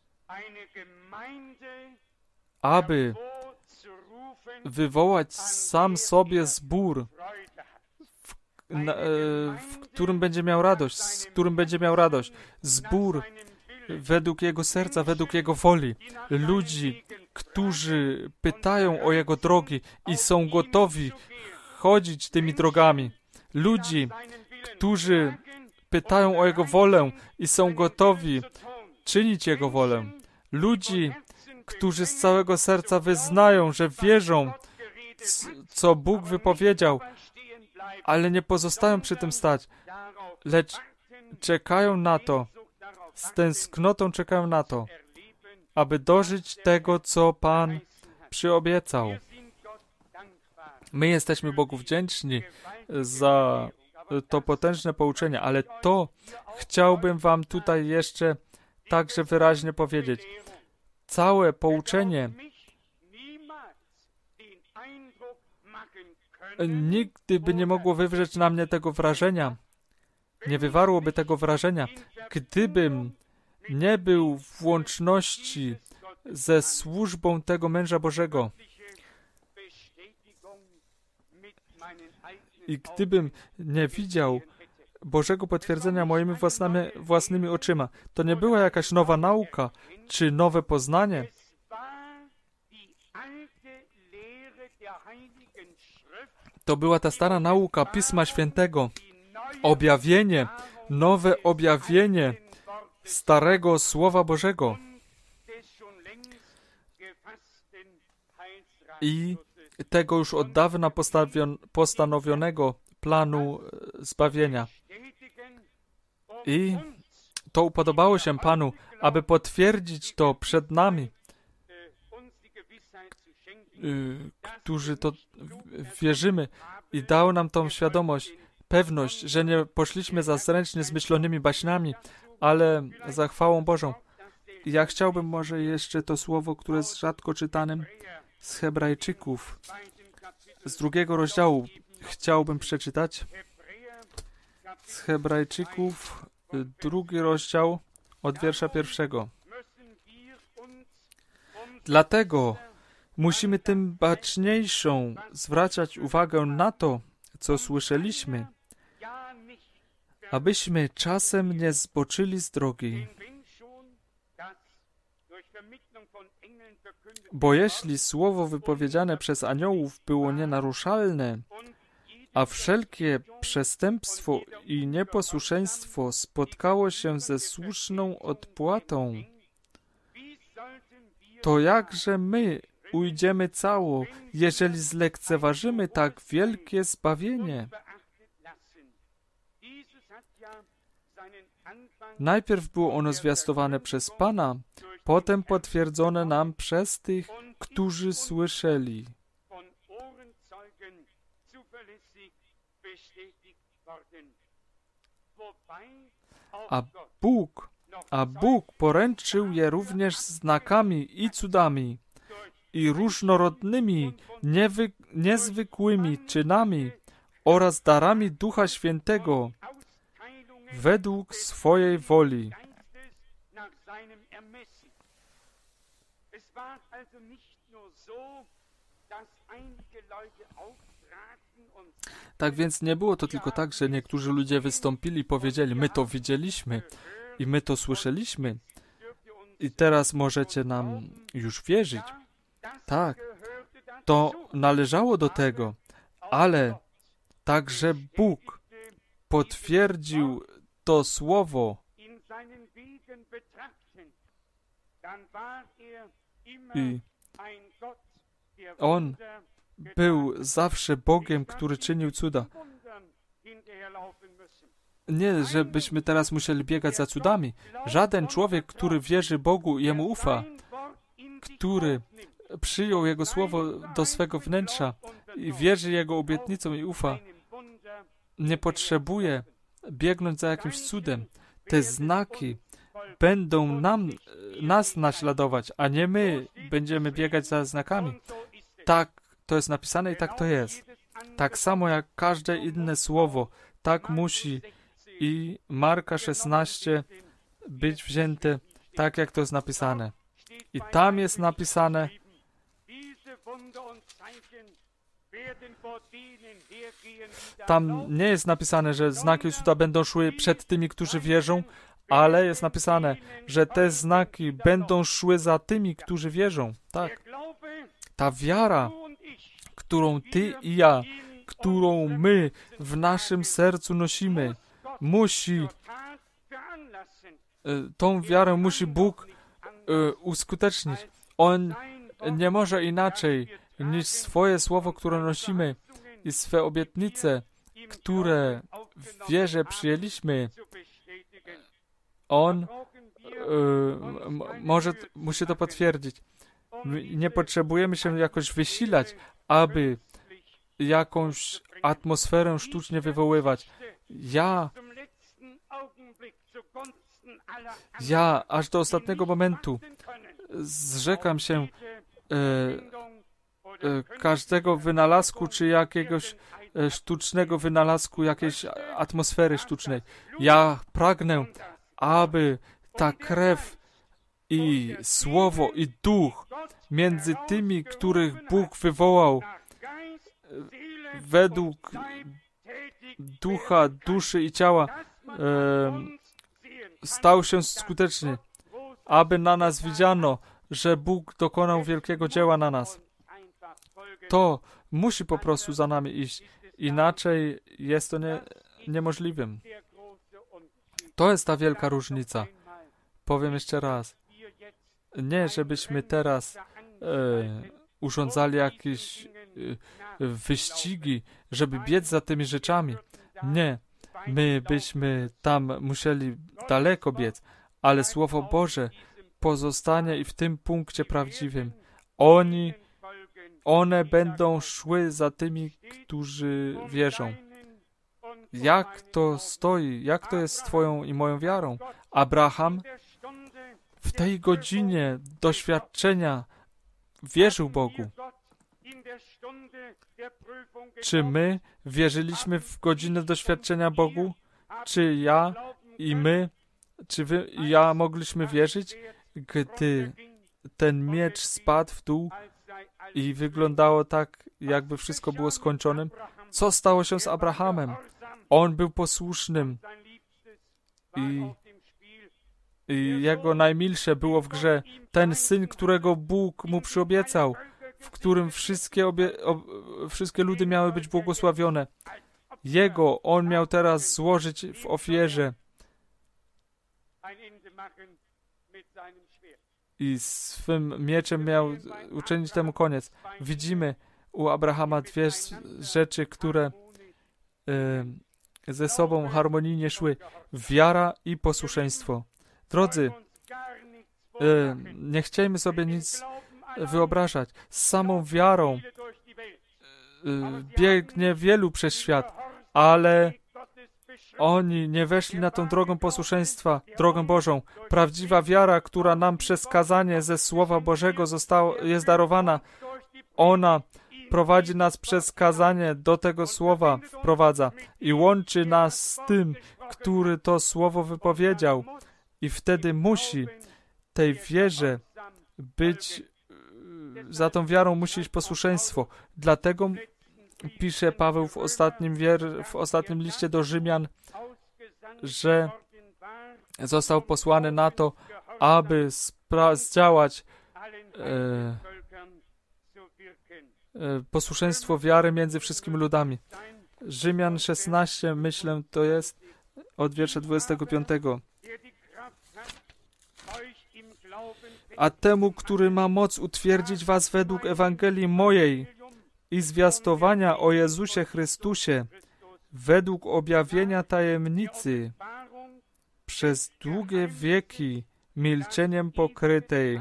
aby wywołać sam sobie zbór, w, na, w którym będzie miał radość, z którym będzie miał radość. Zbór według Jego serca, według Jego woli. Ludzi, którzy pytają o Jego drogi i są gotowi chodzić tymi drogami. Ludzi, którzy pytają o Jego wolę i są gotowi czynić Jego wolę. Ludzi, którzy z całego serca wyznają, że wierzą, co Bóg wypowiedział, ale nie pozostają przy tym stać, lecz czekają na to, z tęsknotą czekają na to, aby dożyć tego, co Pan przyobiecał. My jesteśmy Bogu wdzięczni za to potężne pouczenie, ale to chciałbym wam tutaj jeszcze także wyraźnie powiedzieć. Całe pouczenie nigdy by nie mogło wywrzeć na mnie tego wrażenia, nie wywarłoby tego wrażenia, gdybym nie był w łączności ze służbą tego męża Bożego. I gdybym nie widział Bożego potwierdzenia moimi własnymi, własnymi oczyma, to nie była jakaś nowa nauka, czy nowe poznanie. To była ta stara nauka Pisma Świętego, objawienie, nowe objawienie starego Słowa Bożego i tego już od dawna postawion, postanowionego planu zbawienia. I to upodobało się Panu, aby potwierdzić to przed nami, którzy to wierzymy, i dał nam tą świadomość, pewność, że nie poszliśmy za zręcznie zmyślonymi baśniami, ale za chwałą Bożą. I ja chciałbym może jeszcze to słowo, które jest rzadko czytanym, z Hebrajczyków, z drugiego rozdziału chciałbym przeczytać. Z Hebrajczyków, drugi rozdział, od wiersza pierwszego. Dlatego musimy tym baczniejszą zwracać uwagę na to, co słyszeliśmy, abyśmy czasem nie zboczyli z drogi. Bo jeśli słowo wypowiedziane przez aniołów było nienaruszalne, a wszelkie przestępstwo i nieposłuszeństwo spotkało się ze słuszną odpłatą, to jakże my ujdziemy cało, jeżeli zlekceważymy tak wielkie zbawienie? Najpierw było ono zwiastowane przez Pana, potem potwierdzone nam przez tych, którzy słyszeli. A Bóg, a Bóg poręczył je również znakami i cudami i różnorodnymi, niewy, niezwykłymi czynami oraz darami Ducha Świętego według swojej woli. Tak więc nie było to tylko tak, że niektórzy ludzie wystąpili i powiedzieli, my to widzieliśmy i my to słyszeliśmy i teraz możecie nam już wierzyć. Tak, to należało do tego, ale także Bóg potwierdził to słowo i On był zawsze Bogiem, który czynił cuda. Nie, żebyśmy teraz musieli biegać za cudami. Żaden człowiek, który wierzy Bogu i Jemu ufa, który przyjął Jego słowo do swego wnętrza i wierzy Jego obietnicom i ufa, nie potrzebuje biegnąć za jakimś cudem. Te znaki będą nam, nas naśladować, a nie my będziemy biegać za znakami. Tak to jest napisane i tak to jest. Tak samo jak każde inne słowo, tak musi i Marka szesnaście być wzięte tak, jak to jest napisane. I tam jest napisane, tam nie jest napisane, że znaki i cuda będą szły przed tymi, którzy wierzą, ale jest napisane, że te znaki będą szły za tymi, którzy wierzą. Tak. Ta wiara, którą ty i ja, którą my w naszym sercu nosimy, musi, tą wiarę musi Bóg uskutecznić. On nie może inaczej niż swoje słowo, które nosimy i swe obietnice, które w wierze przyjęliśmy. On y, może, musi to potwierdzić. My nie potrzebujemy się jakoś wysilać, aby jakąś atmosferę sztucznie wywoływać. Ja, ja aż do ostatniego momentu zrzekam się e, e, każdego wynalazku, czy jakiegoś e, sztucznego wynalazku, jakiejś atmosfery sztucznej. Ja pragnę, aby ta krew i słowo i duch między tymi, których Bóg wywołał według ducha, duszy i ciała, e, stał się skuteczny, aby na nas widziano, że Bóg dokonał wielkiego dzieła na nas. To musi po prostu za nami iść. Inaczej jest to nie, niemożliwym. To jest ta wielka różnica. Powiem jeszcze raz. Nie, żebyśmy teraz e, urządzali jakieś e, wyścigi, żeby biec za tymi rzeczami. Nie. My byśmy tam musieli daleko biec, ale Słowo Boże pozostanie i w tym punkcie prawdziwym. Oni, one będą szły za tymi, którzy wierzą. Jak to stoi? Jak to jest z twoją i moją wiarą? Abraham w tej godzinie doświadczenia wierzył Bogu. Czy my wierzyliśmy w godzinę doświadczenia Bogu? Czy ja i my, czy wy i ja mogliśmy wierzyć, gdy ten miecz spadł w dół i wyglądało tak, jakby wszystko było skończonym. Co stało się z Abrahamem? On był posłusznym i, i jego najmilsze było w grze. Ten syn, którego Bóg mu przyobiecał, w którym wszystkie, obie, ob, wszystkie ludy miały być błogosławione. Jego on miał teraz złożyć w ofierze i swym mieczem miał uczynić temu koniec. Widzimy u Abrahama dwie rzeczy, które y, ze sobą harmonijnie szły. Wiara i posłuszeństwo. Drodzy, y, nie chciejmy sobie nic wyobrażać. Z samą wiarą y, biegnie wielu przez świat, ale oni nie weszli na tą drogą posłuszeństwa, drogę Bożą. Prawdziwa wiara, która nam przez kazanie ze Słowa Bożego zostało, jest darowana, ona prowadzi nas przez kazanie do tego Słowa, wprowadza i łączy nas z tym, który to Słowo wypowiedział. I wtedy musi tej wierze być, za tą wiarą musi iść posłuszeństwo. Dlatego pisze Paweł w ostatnim, wier, w ostatnim liście do Rzymian, że został posłany na to, aby spra- zdziałać e, e, posłuszeństwo wiary między wszystkimi ludami. Rzymian szesnaście, myślę, to jest od wiersza dwudziestego piątego. A temu, który ma moc utwierdzić was według Ewangelii mojej i zwiastowania o Jezusie Chrystusie, według objawienia tajemnicy, przez długie wieki milczeniem pokrytej.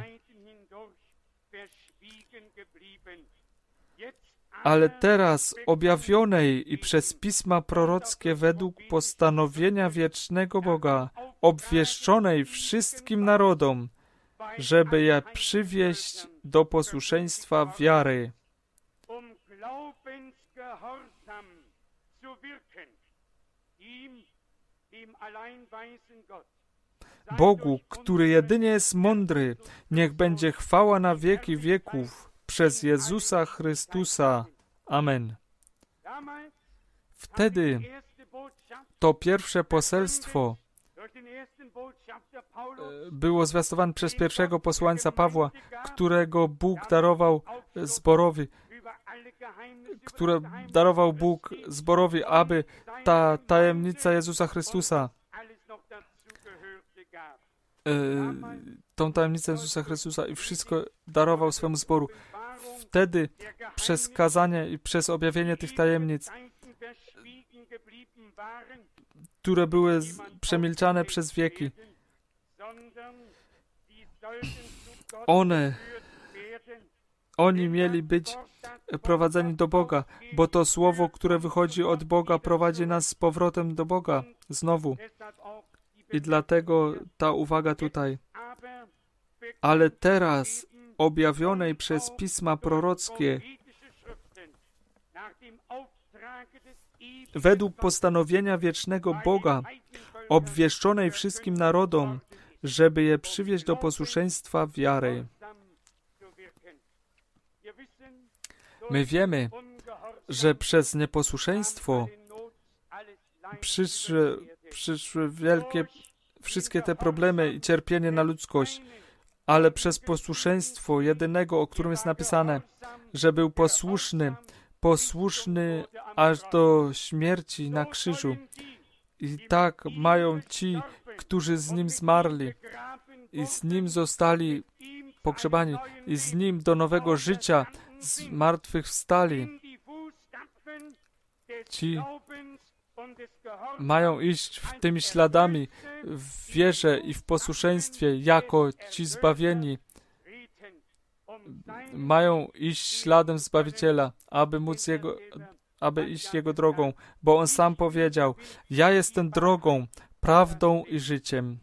Ale teraz objawionej i przez pisma prorockie według postanowienia wiecznego Boga, obwieszczonej wszystkim narodom, żeby je przywieść do posłuszeństwa wiary. Bogu, który jedynie jest mądry, niech będzie chwała na wieki wieków przez Jezusa Chrystusa. Amen. Wtedy to pierwsze poselstwo było zwiastowane przez pierwszego posłańca Pawła, którego Bóg darował zborowi, które darował Bóg zborowi, aby ta tajemnica Jezusa Chrystusa, e, tą tajemnicę Jezusa Chrystusa i wszystko darował swemu zboru. Wtedy przez kazanie i przez objawienie tych tajemnic, które były z, przemilczane przez wieki, one, oni mieli być prowadzeni do Boga, bo to słowo, które wychodzi od Boga, prowadzi nas z powrotem do Boga znowu. I dlatego ta uwaga tutaj. Ale teraz objawionej przez pisma prorockie według postanowienia wiecznego Boga, obwieszczonej wszystkim narodom, żeby je przywieźć do posłuszeństwa wiary. My wiemy, że przez nieposłuszeństwo przyszły, przyszły wielkie, wszystkie te problemy i cierpienie na ludzkość, ale przez posłuszeństwo jedynego, o którym jest napisane, że był posłuszny, posłuszny aż do śmierci na krzyżu. I tak mają ci, którzy z Nim zmarli i z Nim zostali pogrzebani i z Nim do nowego życia z martwych wstali. Ci mają iść w tymi śladami w wierze i w posłuszeństwie jako ci zbawieni. Mają iść śladem Zbawiciela, aby móc Jego, aby iść Jego drogą, bo On sam powiedział: ja jestem drogą, prawdą i życiem.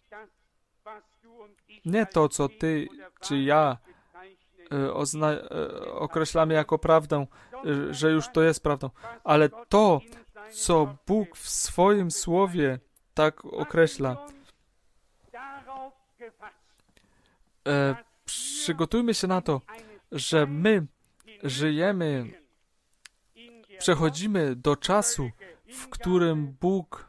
Nie to, co ty czy ja ozna- określamy jako prawdę, że już to jest prawdą, ale to, co Bóg w swoim Słowie tak określa. przygotujmy się na to, że my żyjemy, przechodzimy do czasu, w którym Bóg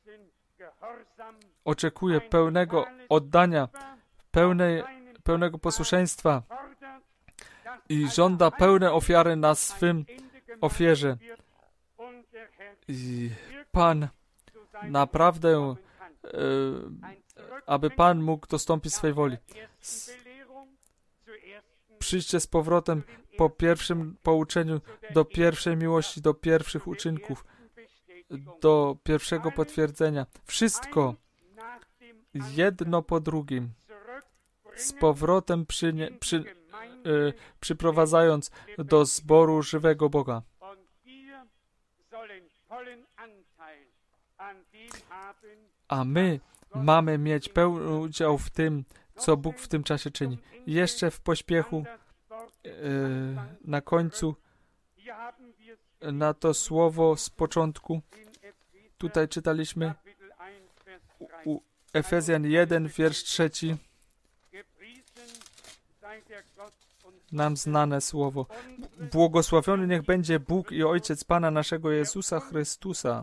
oczekuje pełnego oddania, pełnej, pełnego posłuszeństwa i żąda pełne ofiary na swym ofierze. I Pan naprawdę, e, aby Pan mógł dostąpić swej woli. S- Przyjdźcie z powrotem po pierwszym pouczeniu do pierwszej miłości, do pierwszych uczynków, do pierwszego potwierdzenia. Wszystko jedno po drugim, z powrotem przynie, przy, e, przyprowadzając do zboru żywego Boga. A my mamy mieć pełny udział w tym, co Bóg w tym czasie czyni. Jeszcze w pośpiechu, e, na końcu, na to słowo z początku, tutaj czytaliśmy u, u Efezjan jeden, wiersz trzeci, nam znane słowo. Błogosławiony niech będzie Bóg i Ojciec Pana naszego Jezusa Chrystusa,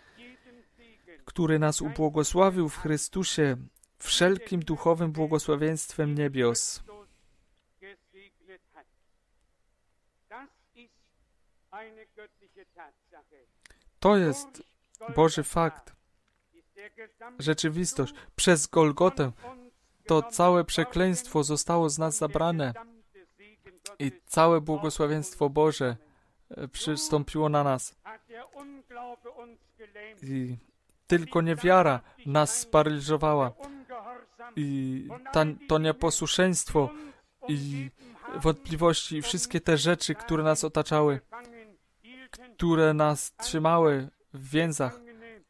który nas ubłogosławił w Chrystusie wszelkim duchowym błogosławieństwem niebios. To jest Boży fakt, rzeczywistość. Przez Golgotę to całe przekleństwo zostało z nas zabrane i całe błogosławieństwo Boże przystąpiło na nas. I tylko niewiara nas sparaliżowała. I ta, to nieposłuszeństwo i wątpliwości i wszystkie te rzeczy, które nas otaczały, które nas trzymały w więzach,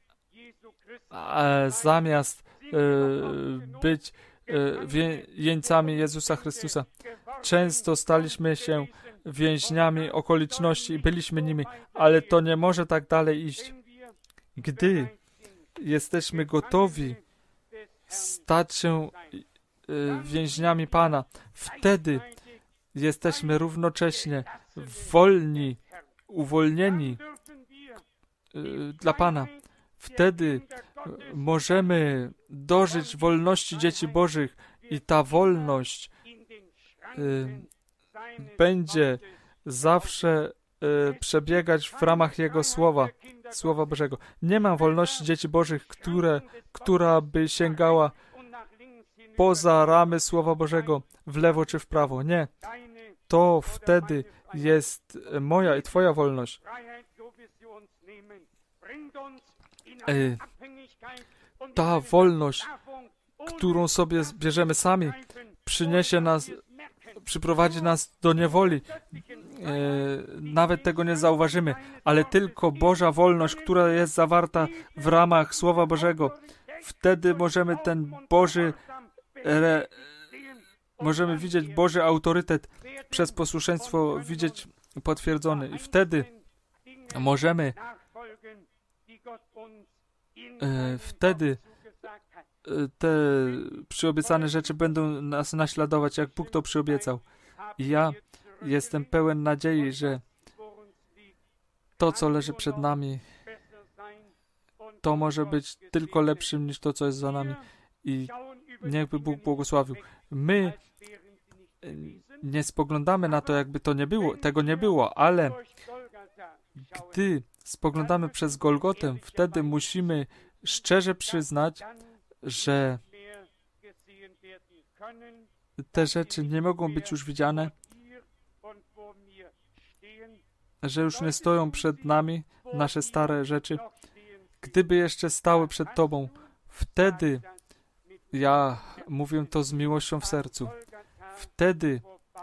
a zamiast e, być e, wie, jeńcami Jezusa Chrystusa. Często staliśmy się więźniami okoliczności i byliśmy nimi, ale to nie może tak dalej iść. Gdy jesteśmy gotowi stać się e, więźniami Pana, wtedy jesteśmy równocześnie wolni, uwolnieni e, dla Pana. Wtedy możemy dożyć wolności dzieci Bożych i ta wolność y, będzie zawsze y, przebiegać w ramach Jego Słowa, Słowa Bożego. Nie ma wolności dzieci Bożych, które, która by sięgała poza ramy Słowa Bożego w lewo czy w prawo. Nie. To wtedy jest moja i Twoja wolność. Ta wolność, którą sobie bierzemy sami, przyniesie nas, przyprowadzi nas do niewoli. Nawet tego nie zauważymy, ale tylko Boża wolność, która jest zawarta w ramach Słowa Bożego, wtedy możemy ten Boży, re, możemy widzieć Boży autorytet przez posłuszeństwo, widzieć potwierdzony. I wtedy możemy E, wtedy e, te przyobiecane rzeczy będą nas naśladować, jak Bóg to przyobiecał. I ja jestem pełen nadziei, że to, co leży przed nami, to może być tylko lepszym niż to, co jest za nami. I niechby Bóg błogosławił. My nie spoglądamy na to, jakby to nie było, tego nie było, ale gdy spoglądamy przez Golgotę, wtedy musimy szczerze przyznać, że te rzeczy nie mogą być już widziane, że już nie stoją przed nami nasze stare rzeczy. Gdyby jeszcze stały przed Tobą, wtedy, ja mówię to z miłością w sercu, wtedy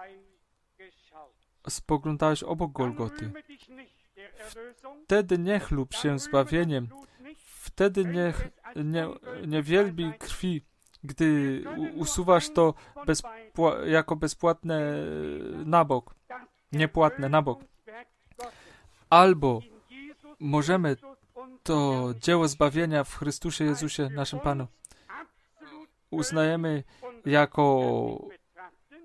spoglądałeś obok Golgoty. Wtedy nie chlub się zbawieniem. Wtedy nie, nie, nie wielbi krwi, gdy usuwasz to bezpła- jako bezpłatne na bok. Niepłatne na bok. Albo możemy to dzieło zbawienia w Chrystusie Jezusie, naszym Panu, uznajemy jako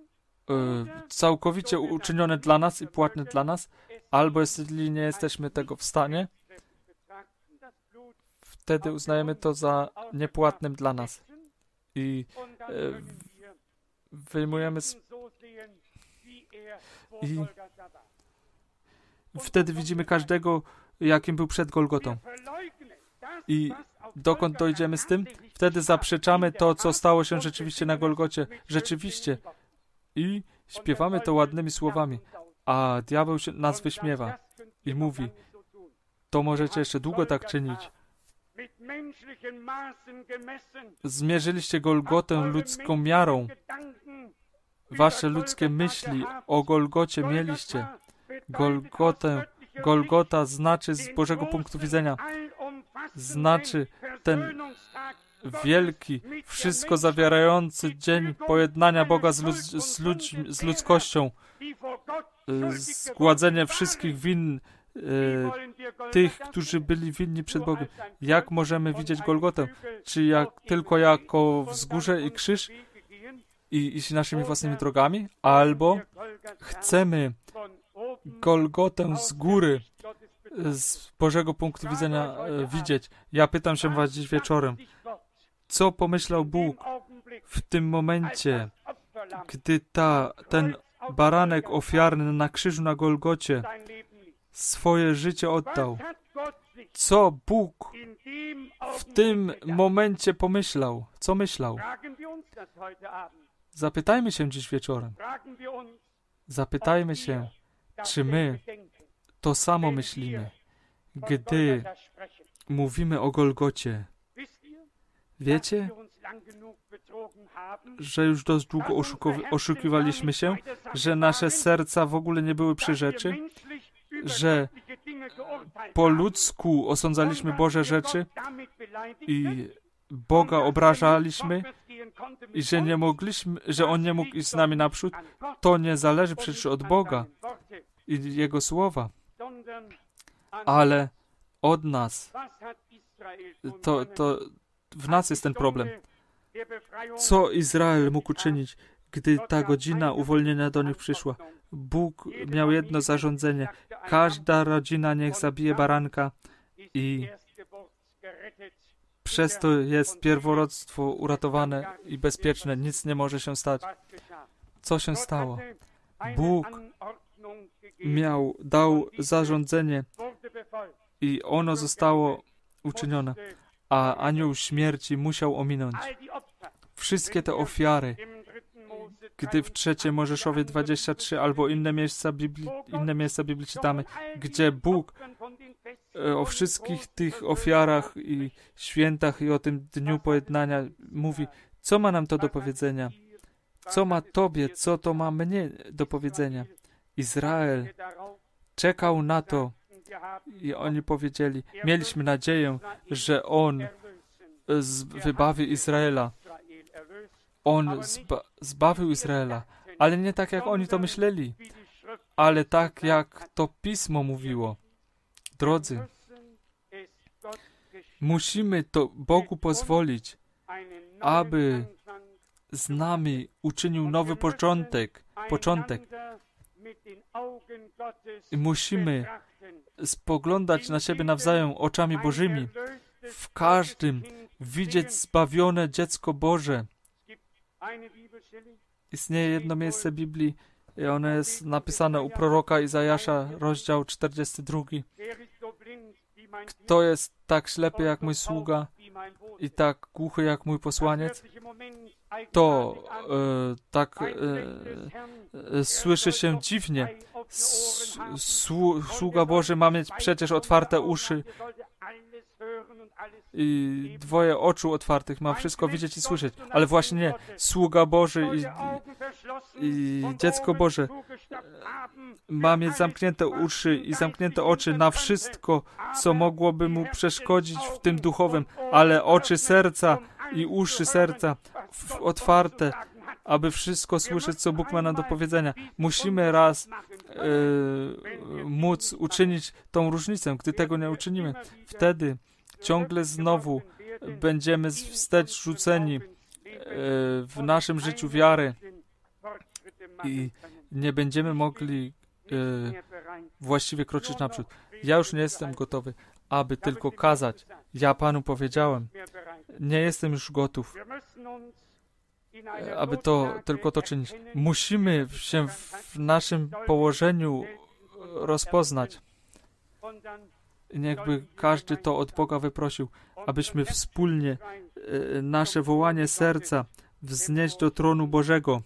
całkowicie uczynione dla nas i płatne dla nas, albo jeśli nie jesteśmy tego w stanie, wtedy uznajemy to za niepłatnym dla nas i wyjmujemy z... i wtedy widzimy każdego, jakim był przed Golgotą. I dokąd dojdziemy z tym? Wtedy zaprzeczamy to, co stało się rzeczywiście na Golgocie. Rzeczywiście. I śpiewamy to ładnymi słowami. A diabeł się nas wyśmiewa i mówi, to możecie jeszcze długo tak czynić. Zmierzyliście Golgotę ludzką miarą. Wasze ludzkie myśli o Golgocie mieliście. Golgotę, Golgota znaczy z Bożego punktu widzenia, znaczy ten wielki, wszystko zawierający dzień pojednania Boga z, ludz, z, ludź, z ludzkością, zgładzenie wszystkich win e, tych, którzy byli winni przed Bogiem. Jak możemy widzieć Golgotę? Czy jak, tylko jako wzgórze i krzyż i iść naszymi własnymi drogami? Albo chcemy Golgotę z góry, z Bożego punktu widzenia e, widzieć. Ja pytam się was dziś wieczorem, co pomyślał Bóg w tym momencie, gdy ta, ten baranek ofiarny na krzyżu na Golgocie swoje życie oddał? Co Bóg w tym momencie pomyślał? Co myślał? Zapytajmy się dziś wieczorem. Zapytajmy się, czy my to samo myślimy, gdy mówimy o Golgocie. Wiecie, że już dość długo oszuku- oszukiwaliśmy się, że nasze serca w ogóle nie były przy rzeczy, że po ludzku osądzaliśmy Boże rzeczy i Boga obrażaliśmy i że nie mogliśmy, że On nie mógł iść z nami naprzód. To nie zależy przecież od Boga i Jego słowa, ale od nas. To, to w nas jest ten problem. Co Izrael mógł uczynić, gdy ta godzina uwolnienia do nich przyszła? Bóg miał jedno zarządzenie. Każda rodzina niech zabije baranka i przez to jest pierworództwo uratowane i bezpieczne. Nic nie może się stać. Co się stało? Bóg miał, dał zarządzenie i ono zostało uczynione, a anioł śmierci musiał ominąć. Wszystkie te ofiary, gdy w trzeciej Mojżeszowie dwadzieścia trzy albo inne miejsca Biblii, inne miejsca Biblii czytamy, gdzie Bóg o wszystkich tych ofiarach i świętach i o tym dniu pojednania mówi, co ma nam to do powiedzenia? Co ma Tobie, co to ma mnie do powiedzenia? Izrael czekał na to i oni powiedzieli, mieliśmy nadzieję, że On z- wybawi Izraela. On zba- zbawił Izraela, ale nie tak, jak oni to myśleli, ale tak, jak to Pismo mówiło. Drodzy, musimy to Bogu pozwolić, aby z nami uczynił nowy początek, początek. I musimy spoglądać na siebie nawzajem oczami Bożymi, w każdym widzieć zbawione dziecko Boże. Istnieje jedno miejsce Biblii i ono jest napisane u proroka Izajasza, rozdział czterdziesty drugi. Kto jest tak ślepy jak mój sługa i tak głuchy jak mój posłaniec, to e, tak e, e, słyszy się dziwnie. S, słu, sługa Boży ma mieć przecież otwarte uszy i dwoje oczu otwartych, ma wszystko widzieć i słyszeć, ale właśnie nie. Sługa Boży i, i dziecko Boże ma mieć zamknięte uszy i zamknięte oczy na wszystko, co mogłoby mu przeszkodzić w tym duchowym, ale oczy serca i uszy serca w, otwarte, aby wszystko słyszeć, co Bóg ma nam do powiedzenia. Musimy raz e, móc uczynić tą różnicę. Gdy tego nie uczynimy, wtedy ciągle znowu będziemy wstecz rzuceni e, w naszym życiu wiary i nie będziemy mogli e, właściwie kroczyć naprzód. Ja już nie jestem gotowy, aby tylko kazać. Ja Panu powiedziałem, nie jestem już gotów, aby to tylko to czynić. Musimy się w naszym położeniu rozpoznać. Niechby każdy to od Boga wyprosił, abyśmy wspólnie e, nasze wołanie serca wznieść do tronu Bożego,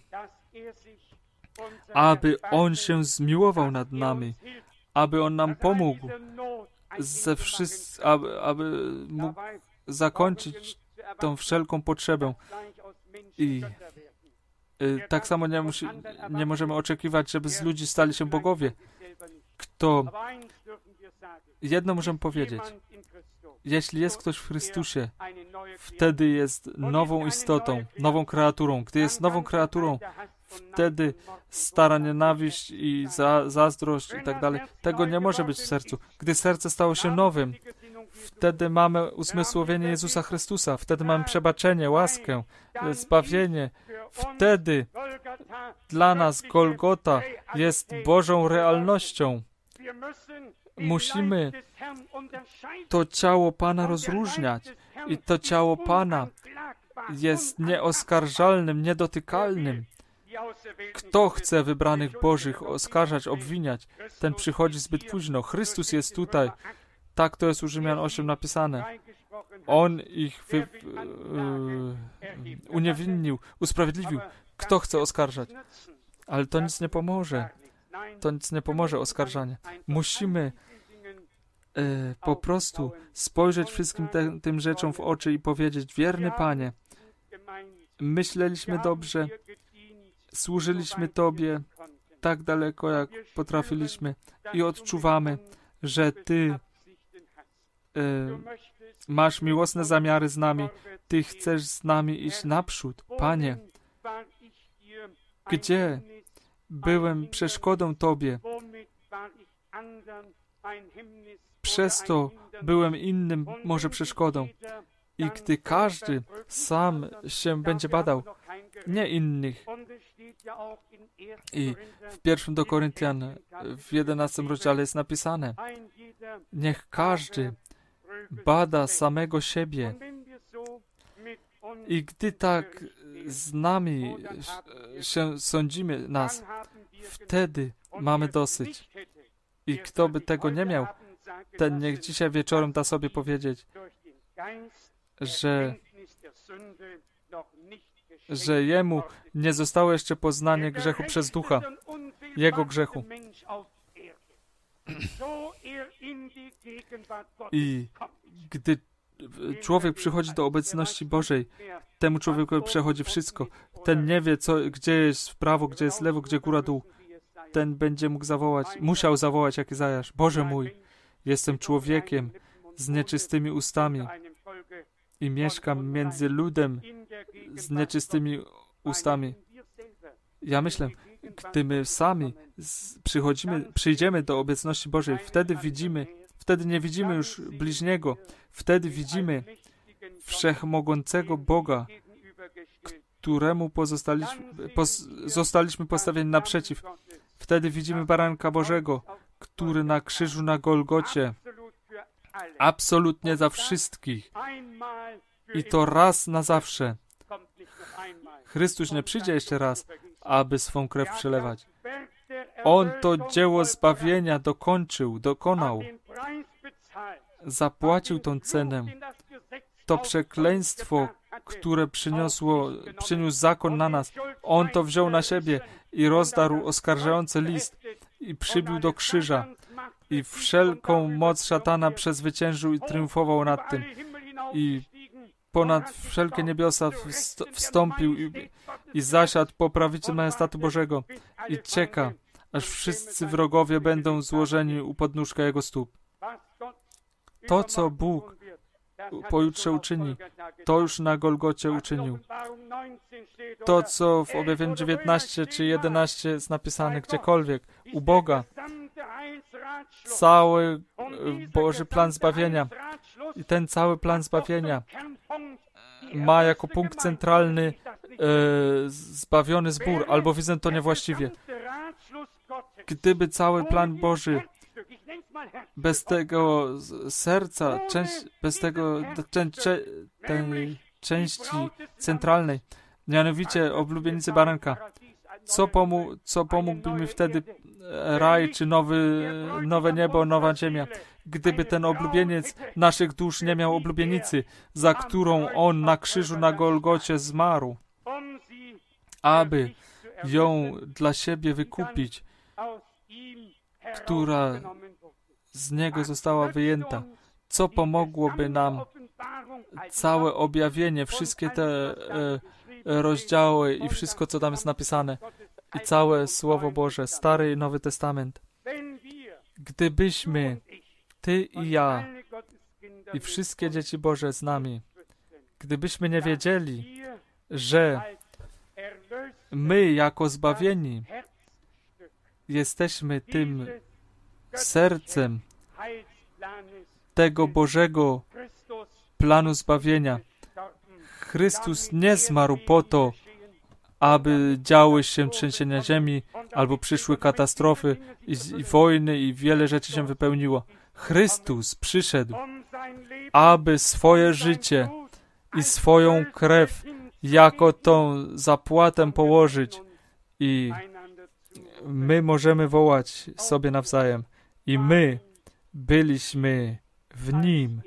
aby On się zmiłował nad nami, aby On nam pomógł, ze wszys- aby, aby mógł zakończyć tą wszelką potrzebę. I e, tak samo nie, musi, nie możemy oczekiwać, żeby z ludzi stali się bogowie. Kto Jedno możemy powiedzieć. Jeśli jest ktoś w Chrystusie, wtedy jest nową istotą, nową kreaturą. Gdy jest nową kreaturą, wtedy stara nienawiść i za, zazdrość i tak dalej. Tego nie może być w sercu. Gdy serce stało się nowym, wtedy mamy uzmysłowienie Jezusa Chrystusa. Wtedy mamy przebaczenie, łaskę, zbawienie. Wtedy dla nas Golgota jest Bożą realnością. Musimy to ciało Pana rozróżniać i to ciało Pana jest nieoskarżalnym, niedotykalnym. Kto chce wybranych Bożych oskarżać, obwiniać, ten przychodzi zbyt późno. Chrystus jest tutaj. Tak to jest u Rzymian osiem napisane. On ich wy, yy, uniewinnił, usprawiedliwił. Kto chce oskarżać? Ale to nic nie pomoże. To nic nie pomoże, oskarżanie. Musimy e, po prostu spojrzeć wszystkim te, tym rzeczom w oczy i powiedzieć: wierny Panie, myśleliśmy dobrze, służyliśmy Tobie tak daleko, jak potrafiliśmy i odczuwamy, że Ty e, masz miłosne zamiary z nami, Ty chcesz z nami iść naprzód. Panie, gdzie byłem przeszkodą Tobie? Przez to byłem innym może przeszkodą. I gdy każdy sam się będzie badał, nie innych. I w pierwszym do Koryntian w jedenastym rozdziale jest napisane: niech każdy bada samego siebie. I gdy tak z nami się sądzimy nas, wtedy mamy dosyć. I kto by tego nie miał, ten niech dzisiaj wieczorem da sobie powiedzieć, że, że jemu nie zostało jeszcze poznanie grzechu przez ducha, jego grzechu. I gdy człowiek przychodzi do obecności Bożej, temu człowiekowi przechodzi wszystko. Ten nie wie, co, gdzie jest w prawo, gdzie jest lewo, gdzie góra, dół. Ten będzie mógł zawołać, musiał zawołać jak Izajasz: Boże mój, jestem człowiekiem z nieczystymi ustami i mieszkam między ludem z nieczystymi ustami. Ja myślę, gdy my sami przychodzimy, przyjdziemy do obecności Bożej, wtedy widzimy, wtedy nie widzimy już bliźniego, wtedy widzimy wszechmogącego Boga, któremu pozostaliśmy, pos, zostaliśmy postawieni naprzeciw. Wtedy widzimy Baranka Bożego, który na krzyżu na Golgocie absolutnie za wszystkich i to raz na zawsze. Chrystus nie przyjdzie jeszcze raz, aby swą krew przelewać. On to dzieło zbawienia dokończył, dokonał. Zapłacił tą cenę. To przekleństwo, które przyniosło, przyniósł zakon na nas, On to wziął na siebie i rozdarł oskarżający list i przybił do krzyża i wszelką moc szatana przezwyciężył i triumfował nad tym i ponad wszelkie niebiosa wstąpił i, i zasiadł po prawicy majestatu Bożego i czeka, aż wszyscy wrogowie będą złożeni u podnóżka Jego stóp. To, co Bóg pojutrze uczyni, to już na Golgocie uczynił. To, co w Objawieniu dziewiętnaście czy jedenaście jest napisane, gdziekolwiek, u Boga, cały Boży plan zbawienia i ten cały plan zbawienia ma jako punkt centralny e, zbawiony zbór, albo widzę to niewłaściwie. Gdyby cały plan Boży bez tego serca, część, bez tego część, tej części centralnej, mianowicie oblubienicy baranka, co, pomu, co pomógłby mi wtedy raj, czy nowy, nowe niebo, nowa ziemia, gdyby ten oblubieniec naszych dusz nie miał oblubienicy, za którą On na krzyżu na Golgocie zmarł, aby ją dla siebie wykupić, która z Niego została wyjęta. Co pomogłoby nam całe objawienie, wszystkie te e, rozdziały i wszystko, co tam jest napisane, i całe Słowo Boże, Stary i Nowy Testament. Gdybyśmy, Ty i ja, i wszystkie dzieci Boże z nami, gdybyśmy nie wiedzieli, że my jako zbawieni jesteśmy tym sercem tego Bożego planu zbawienia. Chrystus nie zmarł po to, aby działy się trzęsienia ziemi, albo przyszły katastrofy i, i wojny i wiele rzeczy się wypełniło. Chrystus przyszedł, aby swoje życie i swoją krew jako tą zapłatę położyć i my możemy wołać sobie nawzajem. I my byliśmy w Nim,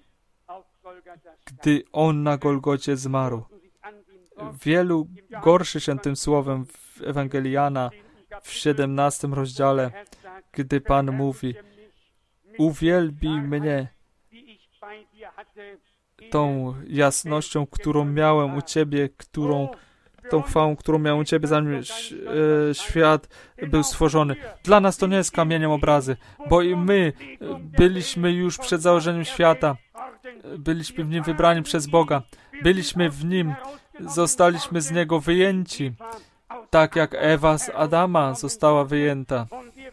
gdy On na Golgocie zmarł. Wielu gorszy się tym słowem w Ewangelii Jana w siedemnastym rozdziale, gdy Pan mówi: uwielbij mnie tą jasnością, którą miałem u Ciebie, którą tą chwałą, którą miałem u Ciebie, zanim świat był stworzony. Dla nas to nie jest kamieniem obrazy, bo i my byliśmy już przed założeniem świata. Byliśmy w Nim wybrani przez Boga. Byliśmy w Nim, zostaliśmy z Niego wyjęci, tak jak Ewa z Adama została wyjęta.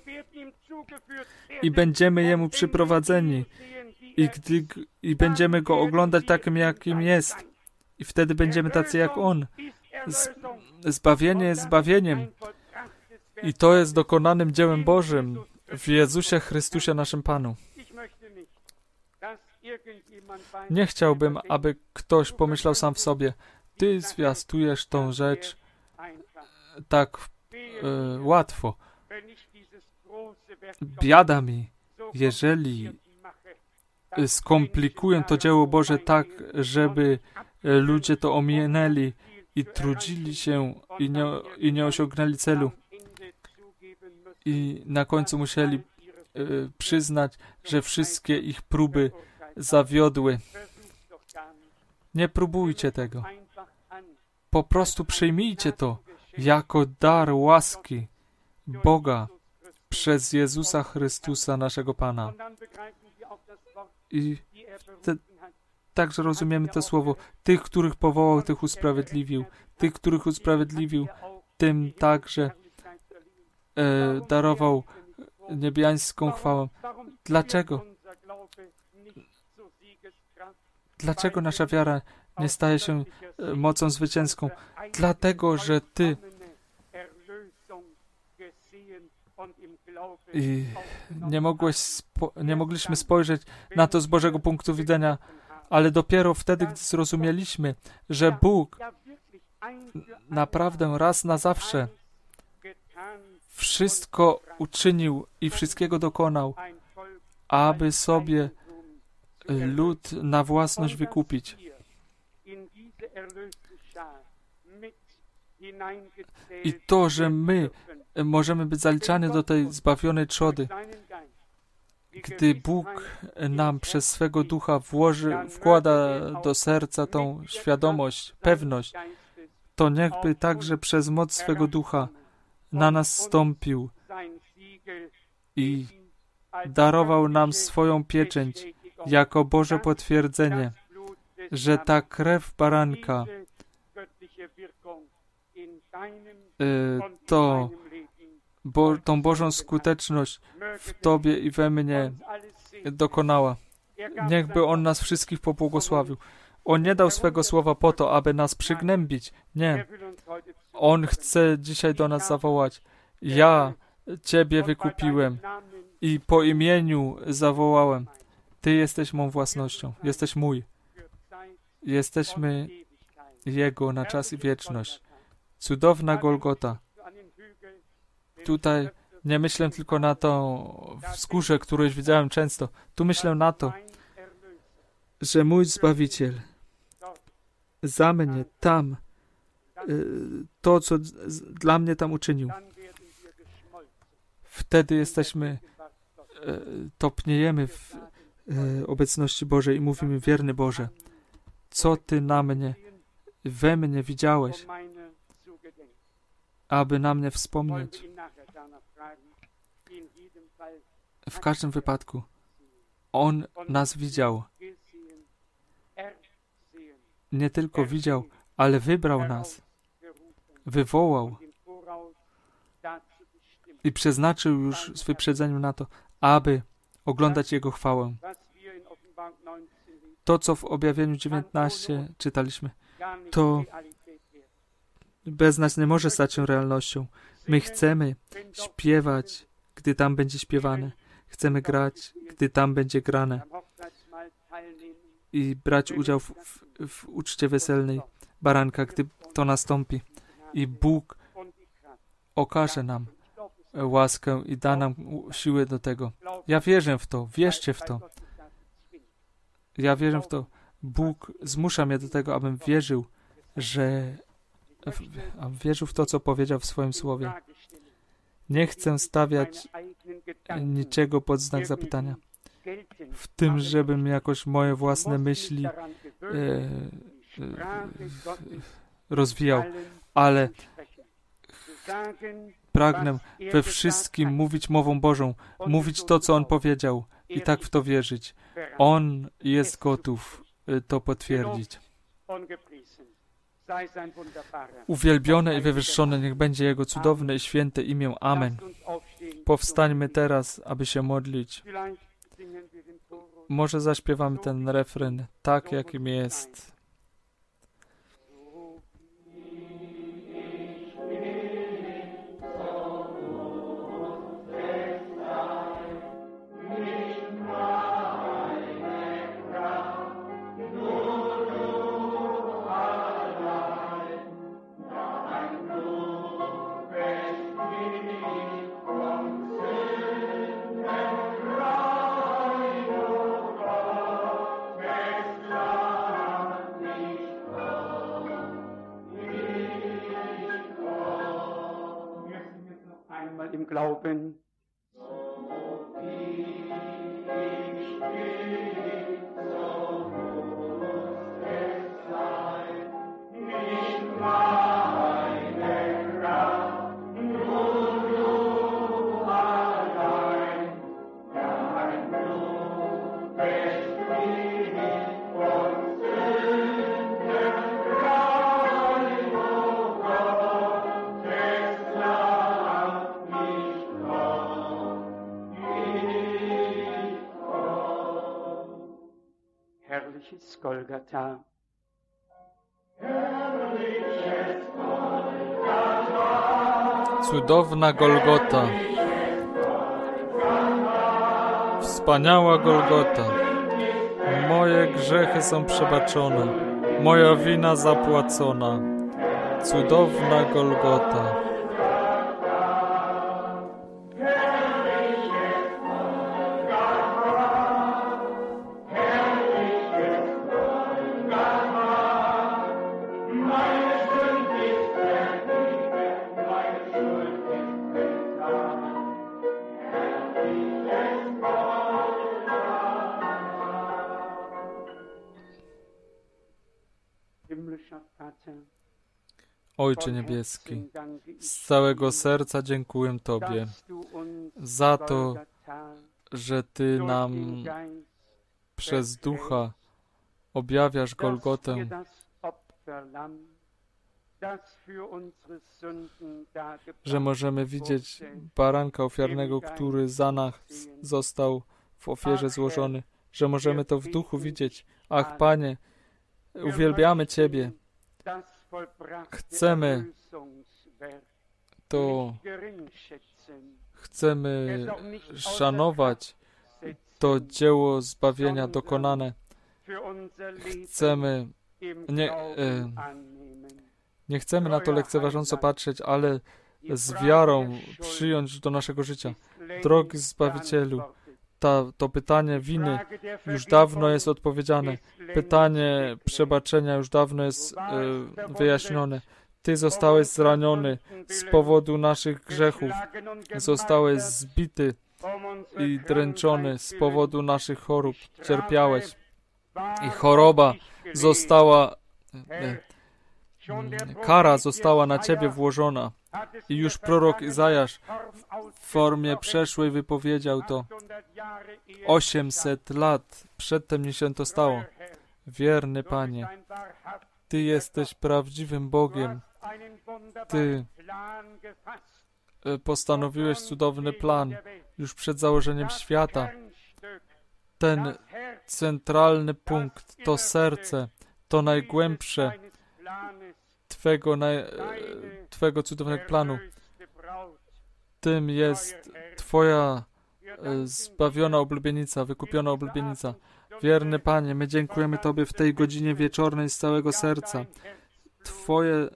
I będziemy Jemu przyprowadzeni. I, gdy, I będziemy Go oglądać takim, jakim jest. I wtedy będziemy tacy jak On. Z, zbawienie jest zbawieniem. I to jest dokonanym dziełem Bożym w Jezusie Chrystusie naszym Panu. Nie chciałbym, aby ktoś pomyślał sam w sobie: ty zwiastujesz tą rzecz tak e, łatwo. Biada mi, jeżeli skomplikuję to dzieło Boże tak, żeby ludzie to ominęli i trudzili się i nie, i nie osiągnęli celu. I na końcu musieli y, przyznać, że wszystkie ich próby zawiodły. Nie próbujcie tego. Po prostu przyjmijcie to jako dar łaski Boga przez Jezusa Chrystusa, naszego Pana. I te, także rozumiemy to słowo. Tych, których powołał, tych usprawiedliwił. Tych, których usprawiedliwił, tym także e, darował niebiańską chwałę. Dlaczego? Dlaczego nasza wiara nie staje się e, mocą zwycięską? Dlatego, że Ty i nie, mogłeś spo, nie mogliśmy spojrzeć na to z Bożego punktu widzenia, ale dopiero wtedy, gdy zrozumieliśmy, że Bóg naprawdę raz na zawsze wszystko uczynił i wszystkiego dokonał, aby sobie lud na własność wykupić. I to, że my możemy być zaliczani do tej zbawionej trzody, gdy Bóg nam przez swego Ducha włoży, wkłada do serca tą świadomość, pewność, to niechby także przez moc swego Ducha na nas stąpił i darował nam swoją pieczęć jako Boże potwierdzenie, że ta krew baranka y, to bo, tą Bożą skuteczność w Tobie i we mnie dokonała. Niechby On nas wszystkich pobłogosławił. On nie dał swego słowa po to, aby nas przygnębić. Nie. On chce dzisiaj do nas zawołać. Ja Ciebie wykupiłem i po imieniu zawołałem. Ty jesteś mą własnością. Jesteś mój. Jesteśmy Jego na czas i wieczność. Cudowna Golgota. Tutaj nie myślę tylko na to wzgórze, które już widziałem często. Tu myślę na to, że mój Zbawiciel za mnie tam, to, co dla mnie tam uczynił. Wtedy jesteśmy, topniejemy w obecności Bożej i mówimy: wierny Boże, co Ty na mnie, we mnie widziałeś, aby na mnie wspomnieć. W każdym wypadku On nas widział. Nie tylko widział, ale wybrał nas. Wywołał i przeznaczył już z wyprzedzeniem na to, aby oglądać Jego chwałę. To, co w Objawieniu dziewiętnaście czytaliśmy, to bez nas nie może stać się realnością. My chcemy śpiewać, gdy tam będzie śpiewane. Chcemy grać, gdy tam będzie grane. I brać udział w, w, w uczcie weselnej baranka, gdy to nastąpi. I Bóg okaże nam łaskę i da nam siłę do tego. Ja wierzę w to. Wierzcie w to. Ja wierzę w to. Bóg zmusza mnie do tego, abym wierzył, że abym wierzył w to, co powiedział w swoim słowie. Nie chcę stawiać niczego pod znak zapytania. W tym, żebym jakoś moje własne myśli e, e, rozwijał, ale pragnę we wszystkim mówić mową Bożą, mówić to, co On powiedział i tak w to wierzyć. On jest gotów to potwierdzić. Uwielbione i wywyższone niech będzie Jego cudowne i święte imię. Amen. Powstańmy teraz, aby się modlić. Może zaśpiewamy ten refren tak, jakim jest. Im Glauben. Herrliches Golgatha. Cudowna Golgota. Wspaniała Golgota. Moje grzechy są przebaczone. Moja wina zapłacona. Cudowna Golgota. Ojcze Niebieski, z całego serca dziękuję Tobie za to, że Ty nam przez Ducha objawiasz Golgotę, że możemy widzieć baranka ofiarnego, który za nas został w ofierze złożony, że możemy to w duchu widzieć. Ach, Panie, Uwielbiamy Ciebie. Chcemy to, chcemy szanować to dzieło zbawienia dokonane. Chcemy, nie, e, nie chcemy na to lekceważąco patrzeć, ale z wiarą przyjąć do naszego życia. Drogi Zbawicielu, ta, to pytanie winy już dawno jest odpowiedziane. Pytanie przebaczenia już dawno jest e, wyjaśnione. Ty zostałeś zraniony z powodu naszych grzechów. Zostałeś zbity i dręczony z powodu naszych chorób. Cierpiałeś. I choroba została, e, kara została na Ciebie włożona. I już prorok Izajasz w formie przeszłej wypowiedział to. osiemset lat przedtem niż się to stało. Wierny Panie, Ty jesteś prawdziwym Bogiem. Ty postanowiłeś cudowny plan już przed założeniem świata. Ten centralny punkt, to serce, to najgłębsze Twego, naj, Twego cudownego planu. Tym jest Twoja zbawiona oblubienica, wykupiona oblubienica. Wierny Panie, my dziękujemy Tobie w tej godzinie wieczornej z całego serca. Twoje, e,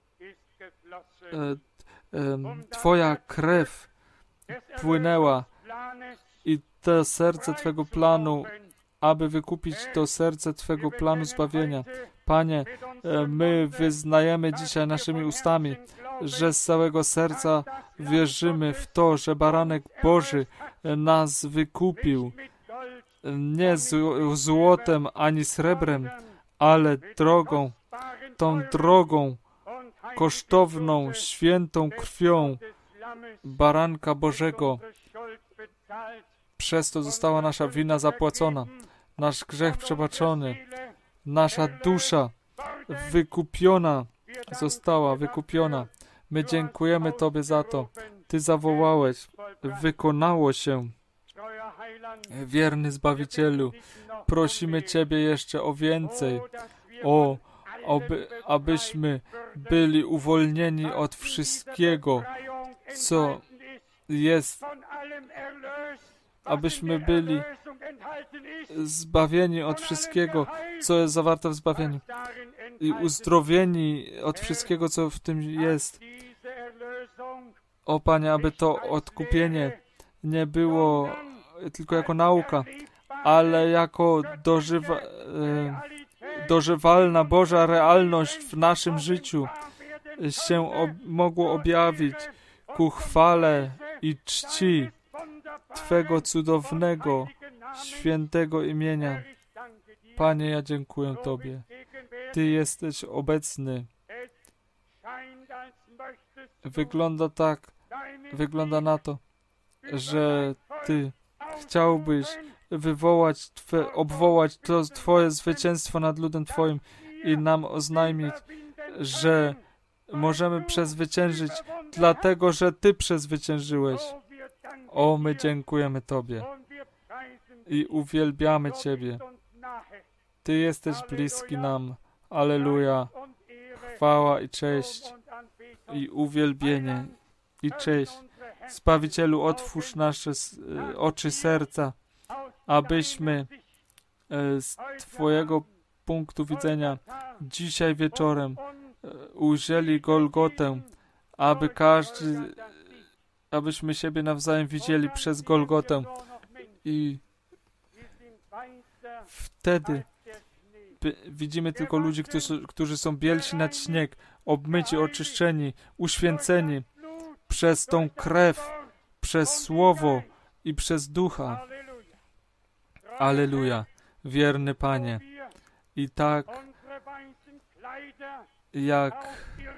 e, Twoja krew płynęła i to serce Twego planu, aby wykupić to serce Twego planu zbawienia. Panie, e, my wyznajemy dzisiaj naszymi ustami, że z całego serca wierzymy w to, że Baranek Boży nas wykupił. Nie z złotem ani srebrem, ale drogą, tą drogą kosztowną, świętą krwią Baranka Bożego. Przez to została nasza wina zapłacona, nasz grzech przebaczony, nasza dusza wykupiona została, wykupiona. My dziękujemy Tobie za to. Ty zawołałeś, wykonało się. Wierny Zbawicielu, prosimy Ciebie jeszcze o więcej, o, oby, abyśmy byli uwolnieni od wszystkiego, co jest, abyśmy byli zbawieni od wszystkiego, co jest zawarte w zbawieniu i uzdrowieni od wszystkiego, co w tym jest. O Panie, aby to odkupienie nie było tylko jako nauka, ale jako dożywa, e, dożywalna Boża realność w naszym życiu się ob, mogło objawić ku chwale i czci Twego cudownego, świętego imienia. Panie, ja dziękuję Tobie. Ty jesteś obecny. Wygląda tak, wygląda na to, że Ty chciałbyś wywołać, twe, obwołać to Twoje zwycięstwo nad ludem Twoim i nam oznajmić, że możemy przezwyciężyć, dlatego, że Ty przezwyciężyłeś. O, my dziękujemy Tobie i uwielbiamy Ciebie. Ty jesteś bliski nam. Alleluja. Chwała i cześć i uwielbienie i cześć. Zbawicielu, otwórz nasze oczy serca, abyśmy z Twojego punktu widzenia dzisiaj wieczorem ujrzeli Golgotę, aby każdy, abyśmy siebie nawzajem widzieli przez Golgotę i wtedy widzimy tylko ludzi, którzy, którzy są bielsi nad śnieg, obmyci, oczyszczeni, uświęceni przez tą krew, przez Słowo i przez Ducha. Alleluja, wierny Panie. I tak, jak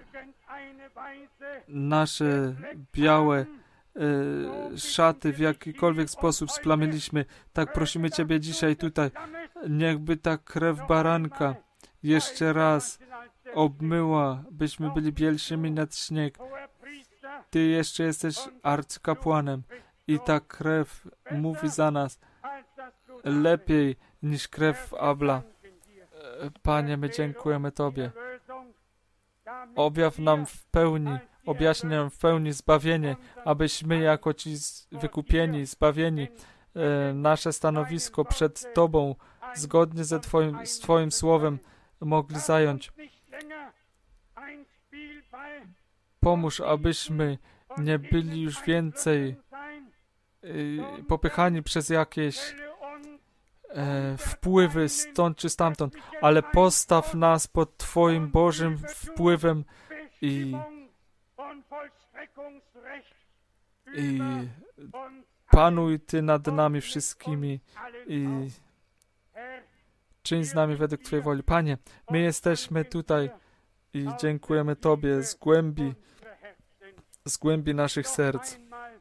nasze białe e, szaty w jakikolwiek sposób splamiliśmy, tak prosimy Ciebie dzisiaj tutaj, niechby ta krew baranka jeszcze raz obmyła, byśmy byli bielszymi nad śnieg. Ty jeszcze jesteś arcykapłanem i ta krew mówi za nas lepiej niż krew Abla. Panie, my dziękujemy Tobie. Objaw nam w pełni, objaśnij nam w pełni zbawienie, abyśmy jako ci wykupieni, zbawieni, e, nasze stanowisko przed Tobą, zgodnie ze Twoim, z Twoim słowem, mogli zająć. Pomóż, abyśmy nie byli już więcej e, popychani przez jakieś e, wpływy stąd czy stamtąd, ale postaw nas pod Twoim Bożym wpływem i, i panuj Ty nad nami wszystkimi i czyń z nami według Twojej woli. Panie, my jesteśmy tutaj i dziękujemy Tobie z głębi, z głębi naszych serc.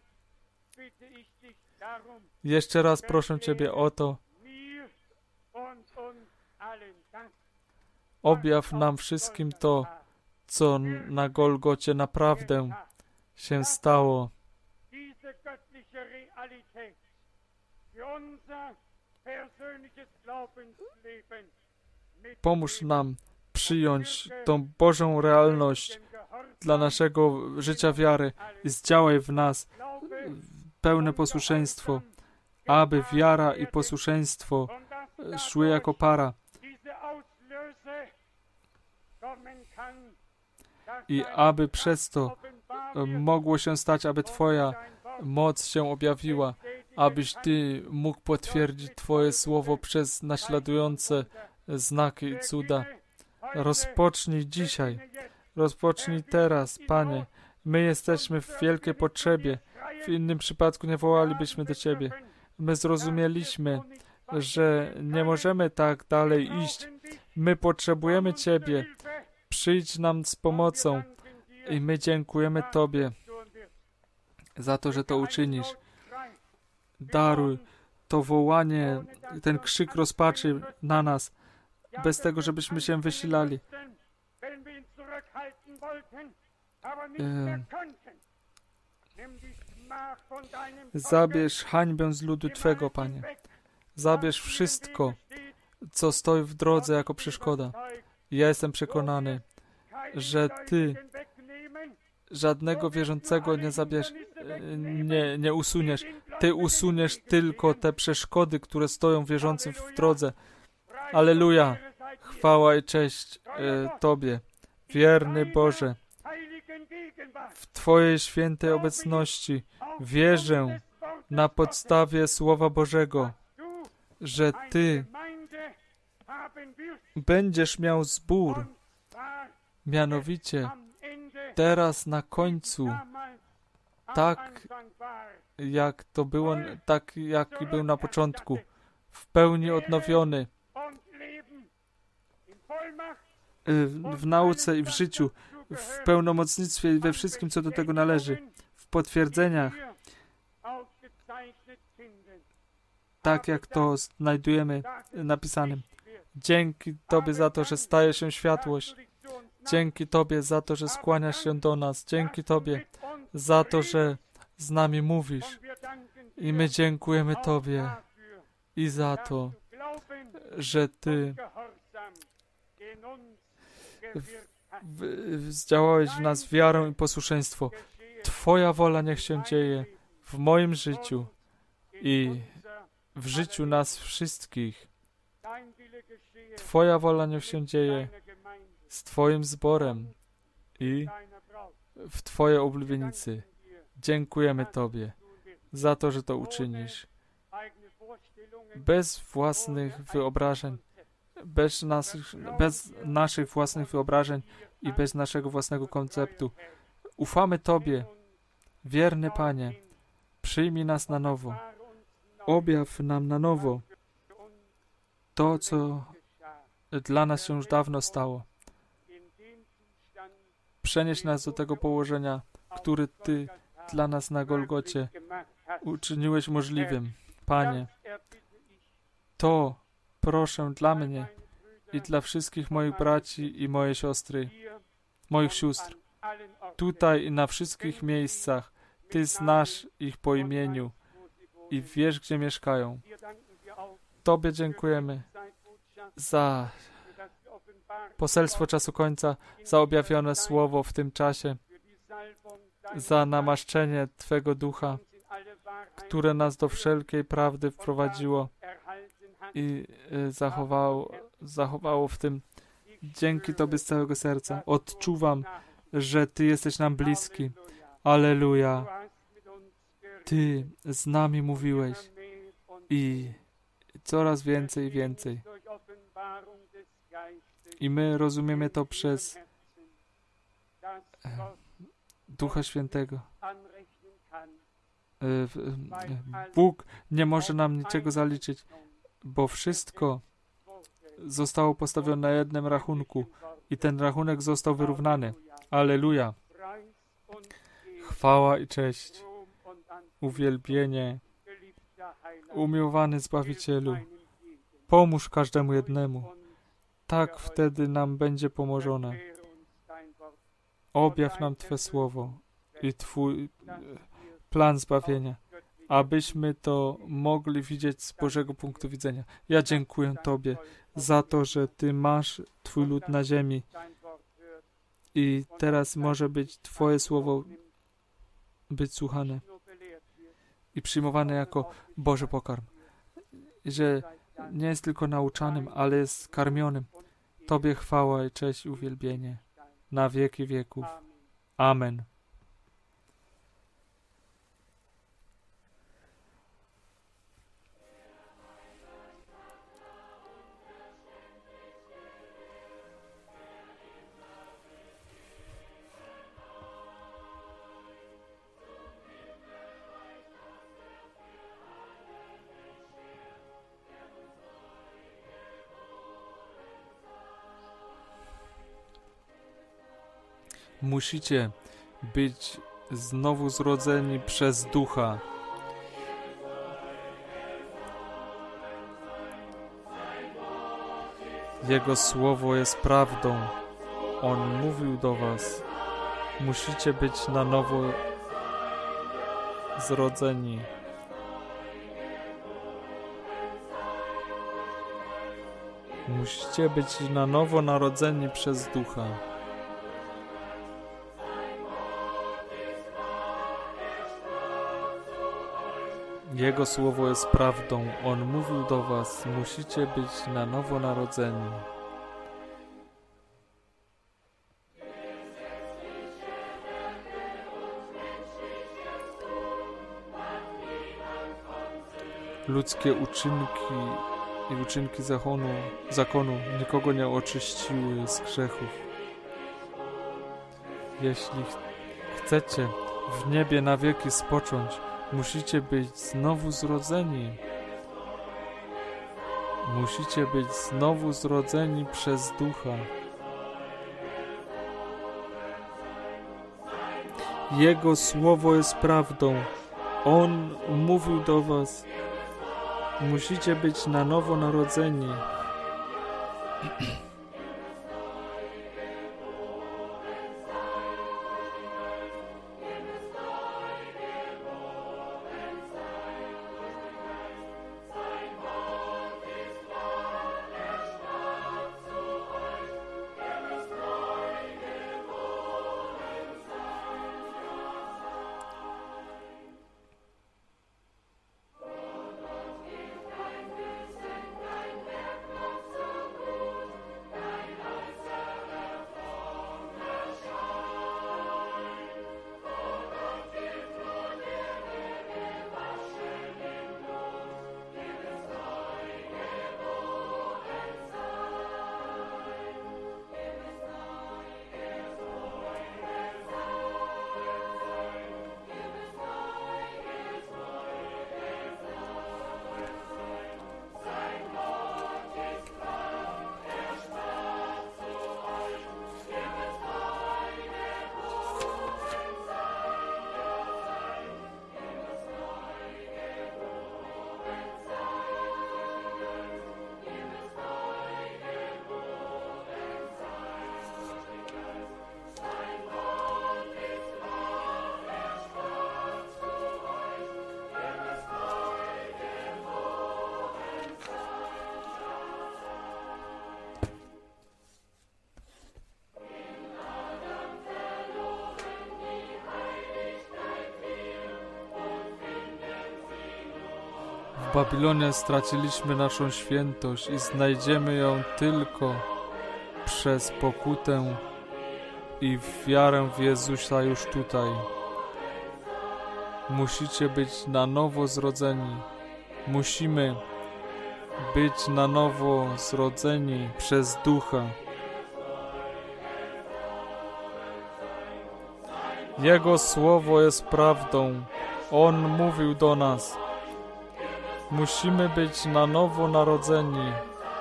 Jeszcze raz proszę Ciebie o to, objaw nam wszystkim to, co na Golgocie naprawdę się stało. Pomóż nam przyjąć tą Bożą realność dla naszego życia wiary i zdziałaj w nas pełne posłuszeństwo, aby wiara i posłuszeństwo szły jako para i aby przez to mogło się stać, aby Twoja moc się objawiła, abyś Ty mógł potwierdzić Twoje słowo przez naśladujące znaki i cuda. Rozpocznij dzisiaj, rozpocznij teraz, Panie. My jesteśmy w wielkiej potrzebie. W innym przypadku nie wołalibyśmy do Ciebie. My zrozumieliśmy, że nie możemy tak dalej iść. My potrzebujemy Ciebie. Przyjdź nam z pomocą i my dziękujemy Tobie za to, że to uczynisz. Daruj to wołanie, ten krzyk rozpaczy na nas, bez tego, żebyśmy się wysilali. E, zabierz hańbę z ludu Twego, Panie. Zabierz wszystko, co stoi w drodze jako przeszkoda. Ja jestem przekonany, że Ty żadnego wierzącego nie zabierz, nie, nie usuniesz. Ty usuniesz tylko te przeszkody, które stoją wierzącym w drodze. Alleluja! Chwała i cześć e, Tobie, wierny Boże. W Twojej świętej obecności wierzę na podstawie Słowa Bożego, że Ty będziesz miał zbór, mianowicie teraz na końcu, tak jak to było, tak jaki był na początku, w pełni odnowiony, w, w nauce i w życiu, w pełnomocnictwie i we wszystkim, co do tego należy, w potwierdzeniach, tak jak to znajdujemy napisanym. Dzięki Tobie za to, że staje się światłość. Dzięki Tobie za to, że skłaniasz się do nas. Dzięki Tobie za to, że z nami mówisz. I my dziękujemy Tobie i za to, że Ty w, w, zdziałałeś w nas wiarę i posłuszeństwo. Twoja wola niech się dzieje w moim życiu i w życiu nas wszystkich. Twoja wola niech się dzieje z Twoim zborem i w Twojej oblubienicy. Dziękujemy Tobie za to, że to uczynisz. Bez własnych wyobrażeń, bez naszych, bez naszych własnych wyobrażeń i bez naszego własnego konceptu. Ufamy Tobie, wierny Panie. Przyjmij nas na nowo. Objaw nam na nowo to, co dla nas się już dawno stało. Przenieś nas do tego położenia, które Ty dla nas na Golgocie uczyniłeś możliwym. Panie, to proszę dla mnie i dla wszystkich moich braci i moje siostry, moich sióstr, tutaj i na wszystkich miejscach. Ty znasz ich po imieniu i wiesz, gdzie mieszkają. Tobie dziękujemy za poselstwo czasu końca, za objawione słowo w tym czasie, za namaszczenie Twego Ducha, które nas do wszelkiej prawdy wprowadziło i y, zachowało, zachowało w tym. Dzięki Tobie z całego serca. Odczuwam, że Ty jesteś nam bliski. Alleluja. Ty z nami mówiłeś i coraz więcej i więcej. I my rozumiemy to przez Ducha Świętego. Bóg nie może nam niczego zaliczyć, bo wszystko zostało postawione na jednym rachunku i ten rachunek został wyrównany. Alleluja. Chwała i cześć, uwielbienie, umiłowany Zbawicielu. Pomóż każdemu jednemu. Tak wtedy nam będzie pomożone. Objaw nam Twe słowo i Twój plan zbawienia, abyśmy to mogli widzieć z Bożego punktu widzenia. Ja dziękuję Tobie za to, że Ty masz Twój lud na ziemi i teraz może być Twoje słowo być słuchane i przyjmowane jako Boży pokarm. Że nie jest tylko nauczanym, ale jest karmionym. Tobie chwała i cześć i uwielbienie na wieki wieków. Amen. Musicie być znowu zrodzeni przez Ducha. Jego słowo jest prawdą. On mówił do was. Musicie być na nowo zrodzeni. Musicie być na nowo narodzeni przez Ducha. Jego słowo jest prawdą. On mówił do was. Musicie być na nowo narodzeni. Ludzkie uczynki i uczynki zakonu, zakonu nikogo nie oczyściły z grzechów. Jeśli ch- chcecie w niebie na wieki spocząć, musicie być znowu zrodzeni. Musicie być znowu zrodzeni przez Ducha. Jego słowo jest prawdą. On mówił do was. Musicie być na nowo narodzeni. W Babilonie straciliśmy naszą świętość i znajdziemy ją tylko przez pokutę i wiarę w Jezusa już tutaj. Musicie być na nowo zrodzeni. Musimy być na nowo zrodzeni przez Ducha. Jego słowo jest prawdą. On mówił do nas. Musimy być na nowo narodzeni.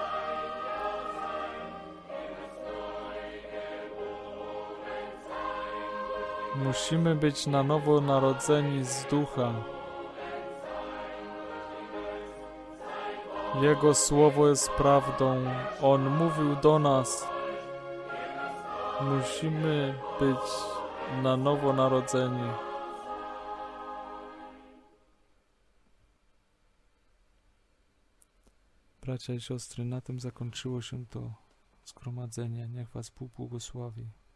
Musimy być na nowo narodzeni z Ducha. Jego słowo jest prawdą. On mówił do nas. Musimy być na nowo narodzeni. Bracia i siostry, na tym zakończyło się to zgromadzenie. Niech was Bóg błogosławi.